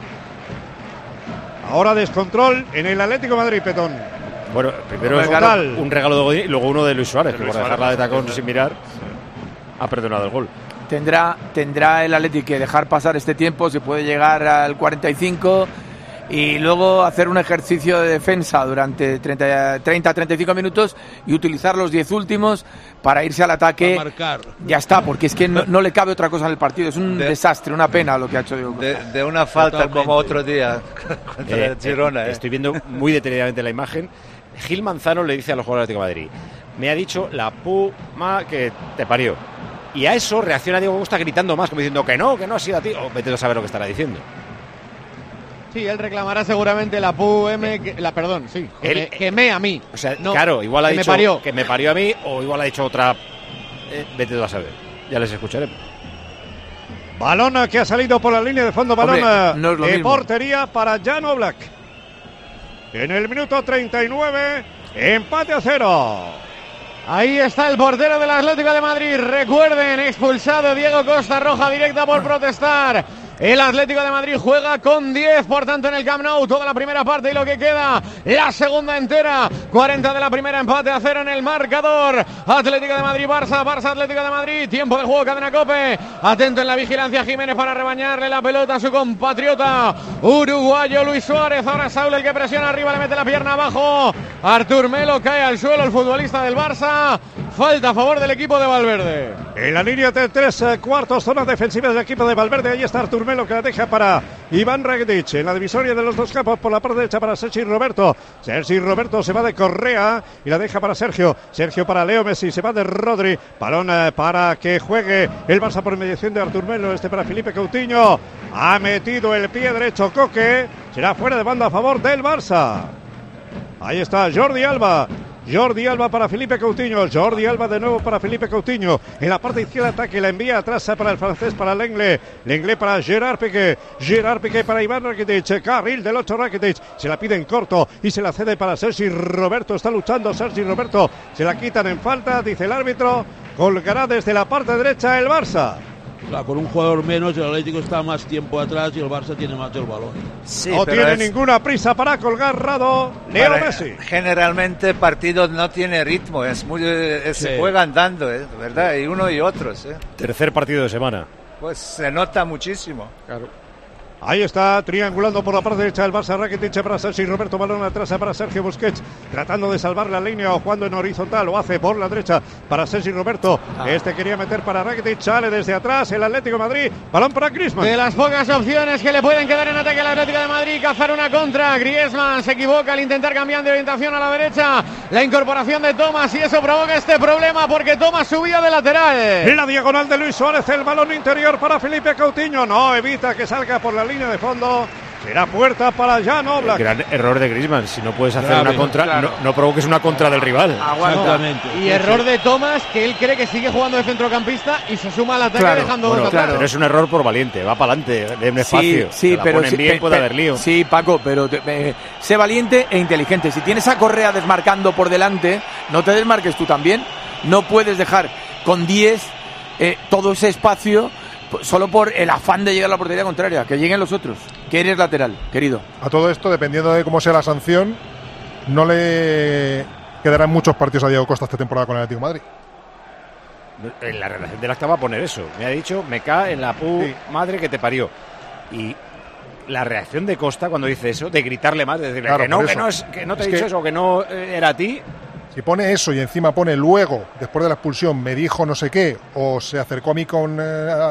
Ahora descontrol en el Atlético de Madrid, Petón. Bueno, primero es Total. un regalo de Godín y luego uno de Luis Suárez, De que Luis por Suárez, dejarla de tacón sí. sin mirar ha perdonado el gol. Tendrá, tendrá el Atleti que dejar pasar este tiempo, se puede llegar al cuarenta y cinco y luego hacer un ejercicio de defensa durante treinta a treinta y cinco minutos y utilizar los diez últimos para irse al ataque. marcar. Ya está, porque es que no, no le cabe otra cosa en el partido. Es un desastre, una pena lo que ha hecho Diego Costa. De, de una falta Totalmente. como otro día contra Eh, el Girona. eh, eh. Estoy viendo muy detalladamente la imagen. Gil Manzano le dice a los jugadores del Atlético de Madrid: me ha dicho la puma que te parió. Y a eso reacciona Diego Costa gritando más, como diciendo que no, que no ha sido a ti. O vete a saber lo que estará diciendo. Sí, él reclamará seguramente la P U M, que- la perdón, sí, que, Él- me, que me a mí. O sea, No, claro, igual ha que me dicho parió. que me parió a mí, o igual ha dicho otra. Eh, vete tú a saber. Ya les escucharemos. Balón que ha salido por la línea de fondo, balón Hombre, eh, no es lo de mismo. portería para Jan Oblak. En el minuto treinta y nueve, empate a cero. Ahí está el portero del Atlético de Madrid. Recuerden, expulsado Diego Costa, roja directa por protestar. El Atlético de Madrid juega con diez, por tanto, en el Camp Nou, toda la primera parte y lo que queda, la segunda entera. cuarenta de la primera, empate a cero en el marcador. Atlético de Madrid, Barça, Barça, Atlético de Madrid. Tiempo de juego, cadena COPE. Atento en la vigilancia Jiménez para rebañarle la pelota a su compatriota uruguayo Luis Suárez. Ahora Saúl el que presiona arriba, le mete la pierna abajo. Artur Melo cae al suelo, el futbolista del Barça. Falta a favor del equipo de Valverde. En la línea de tres eh, cuartos, zona defensiva del equipo de Valverde. Ahí está Artur Melo que la deja para Iván Rakitic. En la divisoria de los dos campos, por la parte derecha para Sergi Roberto. Sergi Roberto se va de Correa y la deja para Sergio. Sergio para Leo Messi, se va de Rodri. Balón eh, para que juegue el Barça por mediación de Artur Melo. Este para Felipe Coutinho. Ha metido el pie derecho Coque. Será fuera de banda a favor del Barça. Ahí está Jordi Alba. Jordi Alba para Felipe Coutinho. Jordi Alba de nuevo para Felipe Coutinho. En la parte izquierda ataque, la envía atrás para el francés, para Lenglet. Lenglet para Gerard Piqué. Gerard Piqué para Iván Rakitic. Carril del ocho Rakitic. Se la pide en corto y se la cede para Sergi Roberto. Está luchando Sergi Roberto. Se la quitan en falta, dice el árbitro. Colgará desde la parte derecha el Barça. Claro, con un jugador menos, el Atlético está más tiempo atrás y el Barça tiene más el balón. Sí, no pero tiene es- ninguna prisa para colgar Rado. Leo Para- Messi. Generalmente partido no tiene ritmo, es muy, eh, se Sí. juega andando, eh, ¿verdad? Y uno y otros, eh. Tercer partido de semana. Pues se nota muchísimo. Claro. Ahí está, triangulando por la parte derecha del Barça, Rakitic para Sergi Roberto, balón atrás para Sergio Busquets, tratando de salvar la línea o jugando en horizontal, lo hace por la derecha para Sergi Roberto, este quería meter para Rakitic, sale desde atrás el Atlético de Madrid, balón para Griezmann. De las pocas opciones que le pueden quedar en ataque al Atlético de Madrid, cazar una contra. Griezmann se equivoca al intentar cambiar de orientación a la derecha. La incorporación de Thomas y eso provoca este problema porque Thomas subía de lateral. La diagonal de Luis Suárez, el balón interior para Felipe Coutinho, no evita que salga por la línea de fondo, será puerta para Jan Oblak. Gran error de Griezmann. Si no puedes hacer Grave, una contra, claro. no, no provoques una contra del rival. Exactamente. Y error de Thomas, que él cree que sigue jugando de centrocampista y se suma al ataque Claro, dejando bueno, dos atrás. pero es un error por valiente. Va para adelante, de un Sí, espacio. sí, Se la pero ponen sí, bien, pe- puede pe- haber lío. Sí, Paco, pero te- eh, sé valiente e inteligente. Si tienes a Correa desmarcando por delante, no te desmarques tú también. No puedes dejar con diez eh, todo ese espacio p- solo por el afán de llegar a la portería contraria. Que lleguen los otros. Que eres lateral, querido. A todo esto, dependiendo de cómo sea la sanción, no le quedarán muchos partidos a Diego Costa esta temporada con el Atlético de Madrid. En la relación del acta va a poner eso. Me ha dicho, me cae en la pu madre que te parió. Y la reacción de Costa cuando dice eso, de gritarle más, de decirle Claro, que no, por que eso. no, es, que no te Es he dicho que- eso, que no eh, era a ti. Si pone eso y encima pone luego, después de la expulsión, me dijo no sé qué, o se acercó a mí con... eh,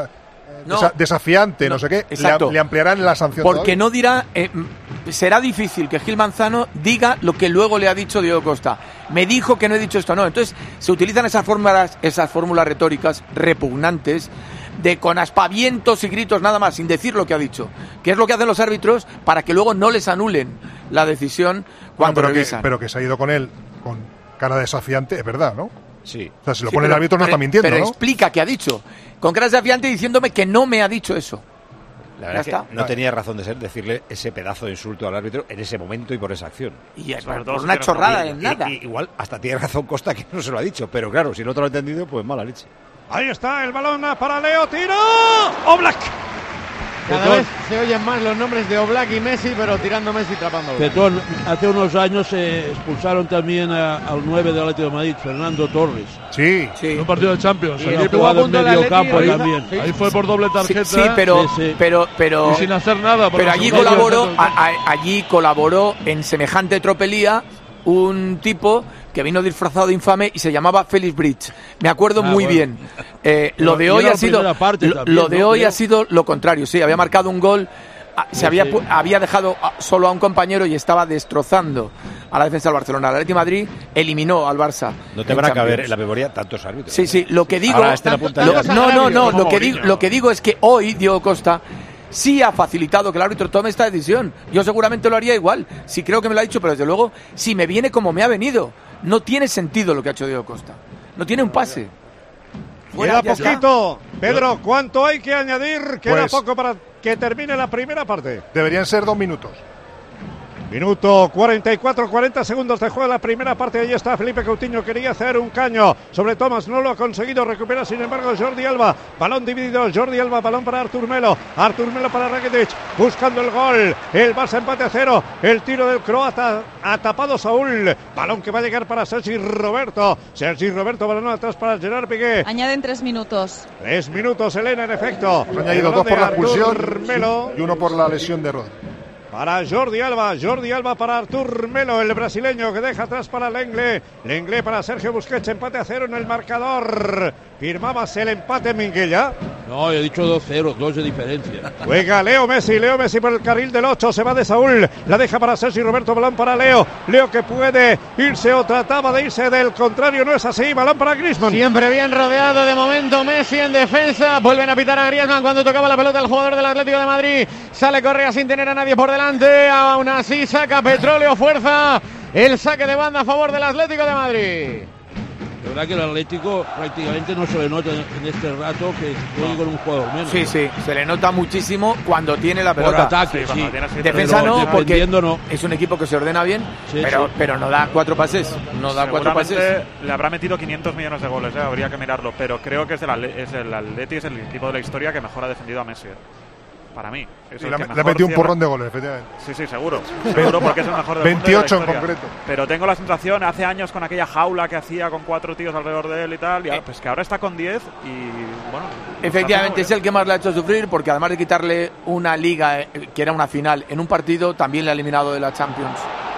no. Desa desafiante, no, no sé qué, le, le ampliarán la sanción. Porque todavía. no dirá, eh, será difícil que Gil Manzano diga lo que luego le ha dicho Diego Costa. Me dijo que no he dicho esto, no. Entonces se utilizan esas fórmulas, esas fórmulas retóricas repugnantes de con aspavientos y gritos nada más, sin decir lo que ha dicho. Que es lo que hacen los árbitros para que luego no les anulen la decisión cuando bueno, pero revisan. Que, pero que se ha ido con él con cara desafiante, es verdad, ¿no? Sí. O sea, si lo sí, pone pero, el árbitro no pero, está mintiendo, pero ¿no? explica qué ha dicho. Con cara desafiante diciéndome que no me ha dicho eso. La verdad es que no tenía razón de ser decirle ese pedazo de insulto al árbitro en ese momento y por esa acción. Y es por, por una chorrada en nada. Y, y, igual hasta tiene razón Costa que no se lo ha dicho, pero claro, si el otro lo ha entendido, pues mala leche. Ahí está el balón para Leo, tiro. Oblak. Cada vez se oyen más los nombres de Oblak y Messi, pero tirando Messi y trapando. Petón, hace unos años se expulsaron también a, al nueve del Atlético de Madrid, Fernando Torres. Sí, sí. En un partido de Champions, y allí jugado en medio campo ahí, también. Sí. Ahí fue por doble tarjeta. Sí, sí, pero, sí, sí. pero, pero, y sin hacer nada. Pero allí colaboró, a, a, allí colaboró en semejante tropelía un tipo que vino disfrazado de infame y se llamaba Félix Bridge. Me acuerdo ah, muy bueno. bien. Eh, lo de hoy ha sido lo, también, lo de ¿no? hoy Creo. ha sido lo contrario. Sí, había marcado un gol, se sí, había sí. había dejado solo a un compañero y estaba destrozando a la defensa del Barcelona. El Atlético de Madrid eliminó al Barça. No te van a caber en la memoria tantos árbitros. Sí, sí. Lo que digo, este lo, no, no, no. Lo que digo, lo que digo es que hoy Diego Costa sí ha facilitado que el árbitro tome esta decisión. Yo seguramente lo haría igual. Sí creo que me lo ha dicho, pero desde luego, si me viene como me ha venido. No tiene sentido lo que ha hecho Diego Costa. No tiene un pase. Queda poquito. Está. Pedro, ¿cuánto hay que añadir? Queda pues, poco para que termine la primera parte. Deberían ser dos minutos. Minuto cuarenta y cuatro, cuarenta segundos de juego la primera parte. Ahí está Felipe Coutinho, quería hacer un caño sobre Thomas, no lo ha conseguido. Recupera sin embargo Jordi Alba, balón dividido, Jordi Alba, balón para Artur Melo, Artur Melo para Rakitic, buscando el gol, el Barça empate a cero, el tiro del croata, ha tapado Saúl, balón que va a llegar para Sergi Roberto, Sergi Roberto, balón atrás para Gerard Piqué. Añaden tres minutos. Tres minutos, Elena, en efecto. Han añadido dos por la expulsión y uno por la lesión de Rodri. Para Jordi Alba, Jordi Alba para Artur Melo, el brasileño que deja atrás para Lenglet, Lenglet para Sergio Busquets, empate a cero en el marcador. ¿Firmabas el empate, Minguella? No, he dicho dos cero, dos de diferencia. Juega Leo Messi, Leo Messi por el carril del ocho, se va de Saúl, la deja para Sergi Roberto, balón para Leo, Leo que puede irse o trataba de irse del contrario, no es así, balón para Griezmann. Siempre bien rodeado de momento Messi en defensa, vuelven a pitar a Griezmann cuando tocaba la pelota el jugador del Atlético de Madrid, sale Correa sin tener a nadie por delante. Aún así saca Petróleo, fuerza el saque de banda a favor del Atlético de Madrid. La verdad que el Atlético prácticamente no se le nota en este rato que juega con un jugador menos. Sí, sí, se le nota muchísimo cuando tiene la pelota. Por ataque, sí. sí. Defensa no, porque no. Es un equipo que se ordena bien, sí, pero, sí. pero no da cuatro pases. No da cuatro pases. Le habrá metido quinientos millones de goles, ¿eh? Habría que mirarlo, pero creo que es el, es el Atleti, es el equipo de la historia que mejor ha defendido a Messi. Para mí. Es le ha metido un porrón de goles, efectivamente. Sí, sí, seguro. Seguro porque es el mejor del veintiocho mundo en concreto. Pero tengo la sensación, hace años con aquella jaula que hacía con cuatro tíos alrededor de él y tal, y ahora, pues que ahora está con diez y bueno. Efectivamente, es el que más le ha hecho sufrir porque además de quitarle una liga, que era una final, en un partido también le ha eliminado de la Champions.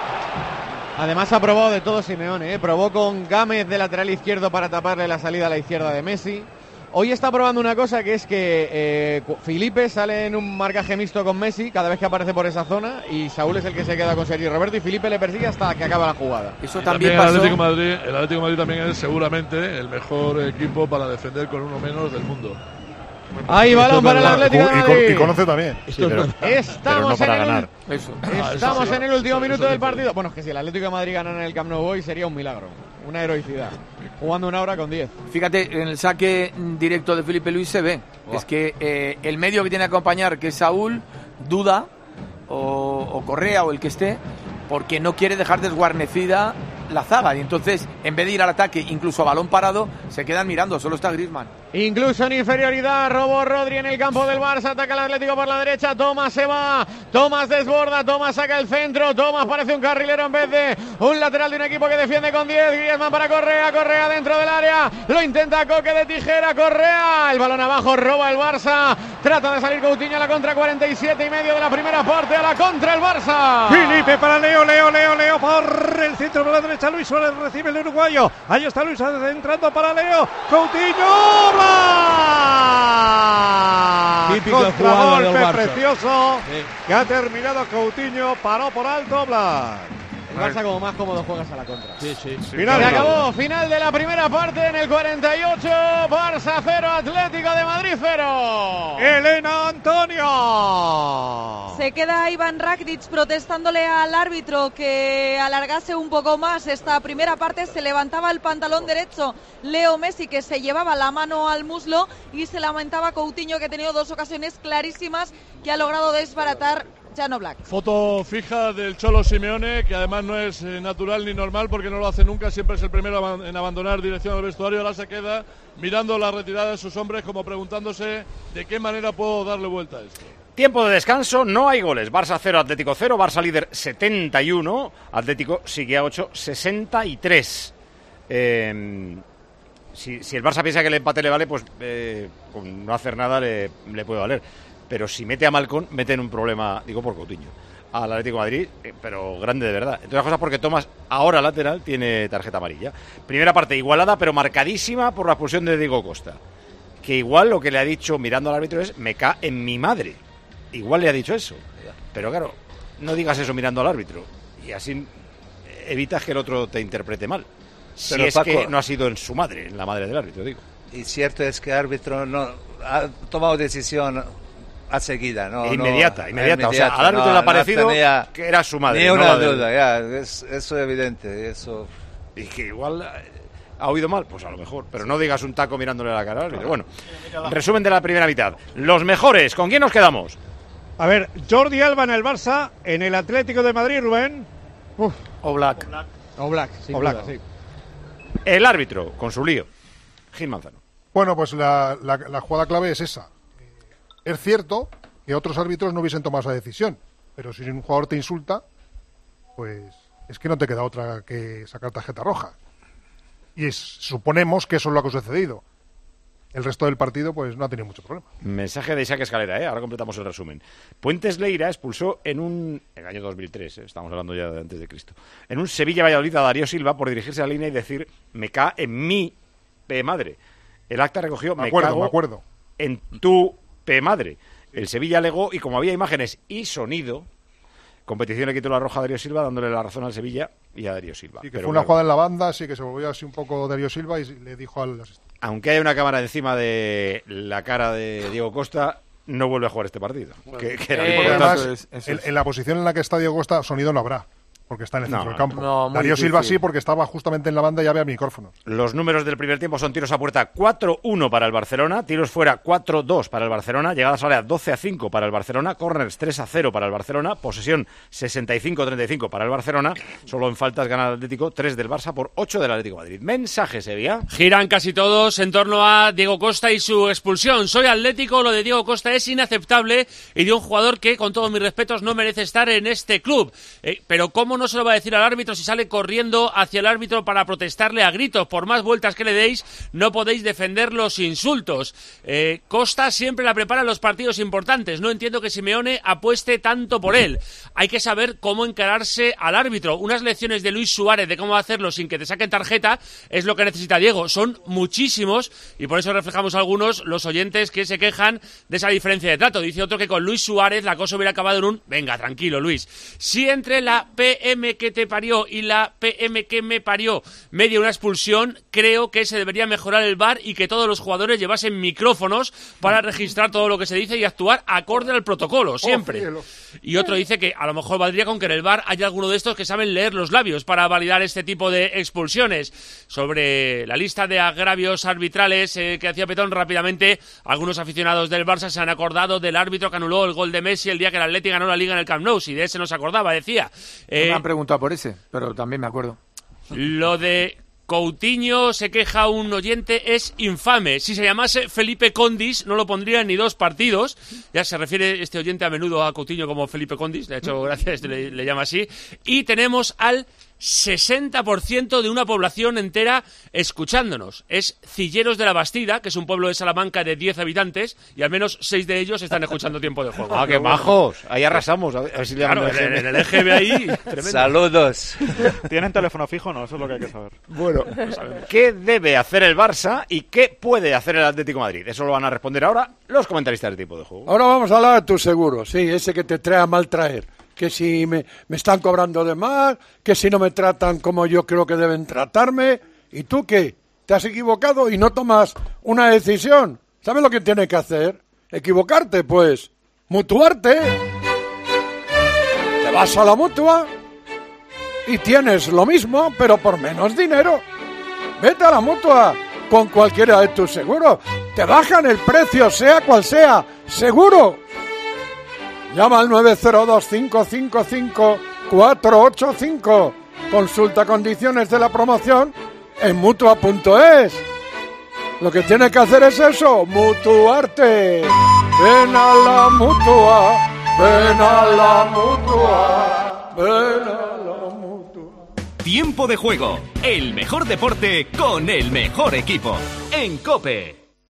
Además ha probado de todo Simeone, ¿eh? Probó con Gámez de lateral izquierdo para taparle la salida a la izquierda de Messi. Hoy está probando una cosa que es que eh, Felipe sale en un marcaje mixto con Messi cada vez que aparece por esa zona y Saúl es el que se queda con Sergi Roberto y Felipe le persigue hasta que acaba la jugada. Eso y también, también pasó. El Atlético, Madrid, el Atlético de Madrid también es seguramente el mejor equipo para defender con uno menos del mundo. Ahí balón para el Atlético de Madrid. Y, y conoce también. Sí, pero, Estamos, pero no en, el, Eso. Estamos en el último minuto del partido. Bueno, es que si el Atlético de Madrid ganara en el Camp Nou hoy sería un milagro. Una heroicidad. Jugando una hora con diez. Fíjate, en el saque directo de Felipe Luis se ve. Oh. Es que eh, el medio que tiene que acompañar, que es Saúl, duda, o, o Correa o el que esté, porque no quiere dejar desguarnecida la zaga. Y entonces, en vez de ir al ataque, incluso a balón parado, se quedan mirando. Solo está Griezmann. Incluso en inferioridad, robó Rodri en el campo del Barça, ataca el Atlético por la derecha, Thomas se va, Thomas desborda, Thomas saca el centro, Thomas parece un carrilero en vez de un lateral de un equipo que defiende con diez, Griezmann para Correa, Correa dentro del área, lo intenta Coque de tijera, Correa, el balón abajo, roba el Barça, trata de salir Coutinho a la contra, cuarenta y siete y medio de la primera parte, a la contra el Barça. Felipe para Leo, Leo, Leo, Leo por el centro por la derecha, Luis Suárez recibe el uruguayo, ahí está Luis Suárez entrando para Leo, Coutinho, Típica jugada del contragolpe Barça. precioso Sí. que ha terminado Coutinho, paró por alto Blas. El Barça como más cómodo juegas a la contra. Sí, sí. Final. Se acabó, final de la primera parte en el cuarenta y ocho, Barça cero, Atlético de Madrid cero. Elena Antonio. Se queda Ivan Rakitic protestándole al árbitro que alargase un poco más esta primera parte. Se levantaba el pantalón derecho Leo Messi, que se llevaba la mano al muslo, y se lamentaba Coutinho, que ha tenido dos ocasiones clarísimas que ha logrado desbaratar Jan Oblak. Foto fija del Cholo Simeone, que además no es eh, natural ni normal porque no lo hace nunca, siempre es el primero en abandonar dirección al vestuario. Ahora se queda mirando la retirada de sus hombres como preguntándose de qué manera puedo darle vuelta a esto. Tiempo de descanso, no hay goles. Barça cero, Atlético cero, Barça líder setenta y uno, Atlético sigue a ocho, sesenta y tres. Eh, si, si el Barça piensa que el empate le vale, pues eh, con no hacer nada le, le puede valer. Pero si mete a Malcom, mete en un problema, digo por Coutinho, al Atlético de Madrid, eh, pero grande de verdad. Entre otras cosas porque Tomás, ahora lateral, tiene tarjeta amarilla. Primera parte igualada, pero marcadísima por la expulsión de Diego Costa. Que igual lo que le ha dicho mirando al árbitro es, me ca en mi madre. Igual le ha dicho eso. Pero claro, no digas eso mirando al árbitro. Y así evitas que el otro te interprete mal. Si Pero, es Paco, que no ha sido en su madre, en la madre del árbitro, digo. Y cierto es que el árbitro no ha tomado decisión a seguida, ¿no? Inmediata, no, inmediata. O sea, al árbitro no, le ha parecido no que era su madre. Ni no una la del... duda, ya, es, eso es evidente. Eso... Y que igual ha oído mal, pues a lo mejor. Pero no digas un taco mirándole a la cara al árbitro. Bueno, resumen de la primera mitad. Los mejores, ¿con quién nos quedamos? A ver, Jordi Alba en el Barça, en el Atlético de Madrid, Rubén. Uf. Oblak. Oblak, sin Oblak, duda. sí. El árbitro, con su lío. Gil Manzano. Bueno, pues la, la, la jugada clave es esa. Es cierto que otros árbitros no hubiesen tomado esa decisión, pero si un jugador te insulta, pues es que no te queda otra que sacar tarjeta roja. Y es, suponemos que eso es lo que ha sucedido. El resto del partido pues no ha tenido mucho problema. Mensaje de Isaac Escalera, ¿eh? Ahora completamos el resumen. Puentes Leira expulsó en un... en el año dos mil tres, ¿eh? Estamos hablando ya de antes de Cristo. En un Sevilla-Valladolid a Darío Silva por dirigirse a la línea y decir, me ca en mi P madre. El acta recogió, Me me, acuerdo, cago me acuerdo. en tu P madre. El Sevilla alegó y como había imágenes y sonido, competición le quitó la roja a Darío Silva dándole la razón al Sevilla y a Darío Silva. Y que Pero fue una claro, jugada en la banda, sí que se volvió así un poco Darío Silva y le dijo al asistente. aunque haya una cámara encima de la cara de Diego Costa, no vuelve a jugar este partido. Que, que era Eh, importante. además, eso es, eso en, es. en la posición en la que está Diego Costa, sonido no habrá, porque está en el No, centro del campo. no, muy Darío Silva difícil. sí, porque estaba justamente en la banda y había micrófonos. Los números del primer tiempo son tiros a puerta cuatro uno para el Barcelona, tiros fuera cuatro dos para el Barcelona, llegadas a área doce a cinco para el Barcelona, corners tres a cero para el Barcelona, posesión sesenta y cinco a treinta y cinco para el Barcelona, solo en faltas gana el Atlético, tres del Barça por ocho del Atlético de Madrid. Mensaje, Sevilla. Giran casi todos en torno a Diego Costa y su expulsión. Soy atlético, lo de Diego Costa es inaceptable y de un jugador que, con todos mis respetos, no merece estar en este club. Eh, pero ¿cómo no se lo va a decir al árbitro si sale corriendo hacia el árbitro para protestarle a gritos? Por más vueltas que le deis, no podéis defender los insultos. Eh, Costa siempre la prepara en los partidos importantes. No entiendo que Simeone apueste tanto por él. Hay que saber cómo encararse al árbitro. Unas lecciones de Luis Suárez de cómo hacerlo sin que te saquen tarjeta es lo que necesita Diego. Son muchísimos y por eso reflejamos algunos los oyentes que se quejan de esa diferencia de trato. Dice otro que con Luis Suárez la cosa hubiera acabado en un venga, tranquilo, Luis. Si entre la P M que te parió y la P M que me parió media una expulsión, creo que se debería mejorar el V A R y que todos los jugadores llevasen micrófonos para registrar todo lo que se dice y actuar acorde al protocolo, siempre. Oh, y otro dice que a lo mejor valdría con que en el V A R haya alguno de estos que saben leer los labios para validar este tipo de expulsiones. Sobre la lista de agravios arbitrales eh, que hacía Petón rápidamente, algunos aficionados del Barça se han acordado del árbitro que anuló el gol de Messi el día que el Atleti ganó la Liga en el Camp Nou, si de ese no se acordaba, decía. Eh, No me han preguntado por ese, pero también me acuerdo. Lo de Coutinho, se queja un oyente, es infame. Si se llamase Felipe Condis, no lo pondría ni dos partidos. Ya se refiere este oyente a menudo a Coutinho como Felipe Condis. De hecho, gracias, le, le llama así. Y tenemos al sesenta por ciento de una población entera escuchándonos. Es Cilleros de la Bastida, que es un pueblo de Salamanca de diez habitantes, y al menos seis de ellos están escuchando Tiempo de Juego. ¡Ah, qué majos! Ahí arrasamos. A ver si le claro, en, en el E G B ahí, tremendo. Saludos. ¿Tienen teléfono fijo? No, eso es lo que hay que saber. Bueno, ¿qué debe hacer el Barça y qué puede hacer el Atlético de Madrid? Eso lo van a responder ahora los comentaristas de Tiempo de Juego. Ahora vamos a hablar de tu seguro, sí, ese que te trae a mal traer. Que si me, me están cobrando de más, que si no me tratan como yo creo que deben tratarme. ¿Y tú qué? ¿Te has equivocado y no tomas una decisión? ¿Sabes lo que tienes que hacer? Equivocarte, pues. Mutuarte. Te vas a la mutua y tienes lo mismo, pero por menos dinero. Vete a la mutua con cualquiera de tus seguros. Te bajan el precio, sea cual sea. ¡Seguro! Llama al nueve cero dos, cinco cinco cinco, cuatro ocho cinco. Consulta condiciones de la promoción en mutua punto es. Lo que tienes que hacer es eso, mutuarte. Ven a la mutua, ven a la mutua, ven a la mutua. Tiempo de Juego, el mejor deporte con el mejor equipo. En COPE.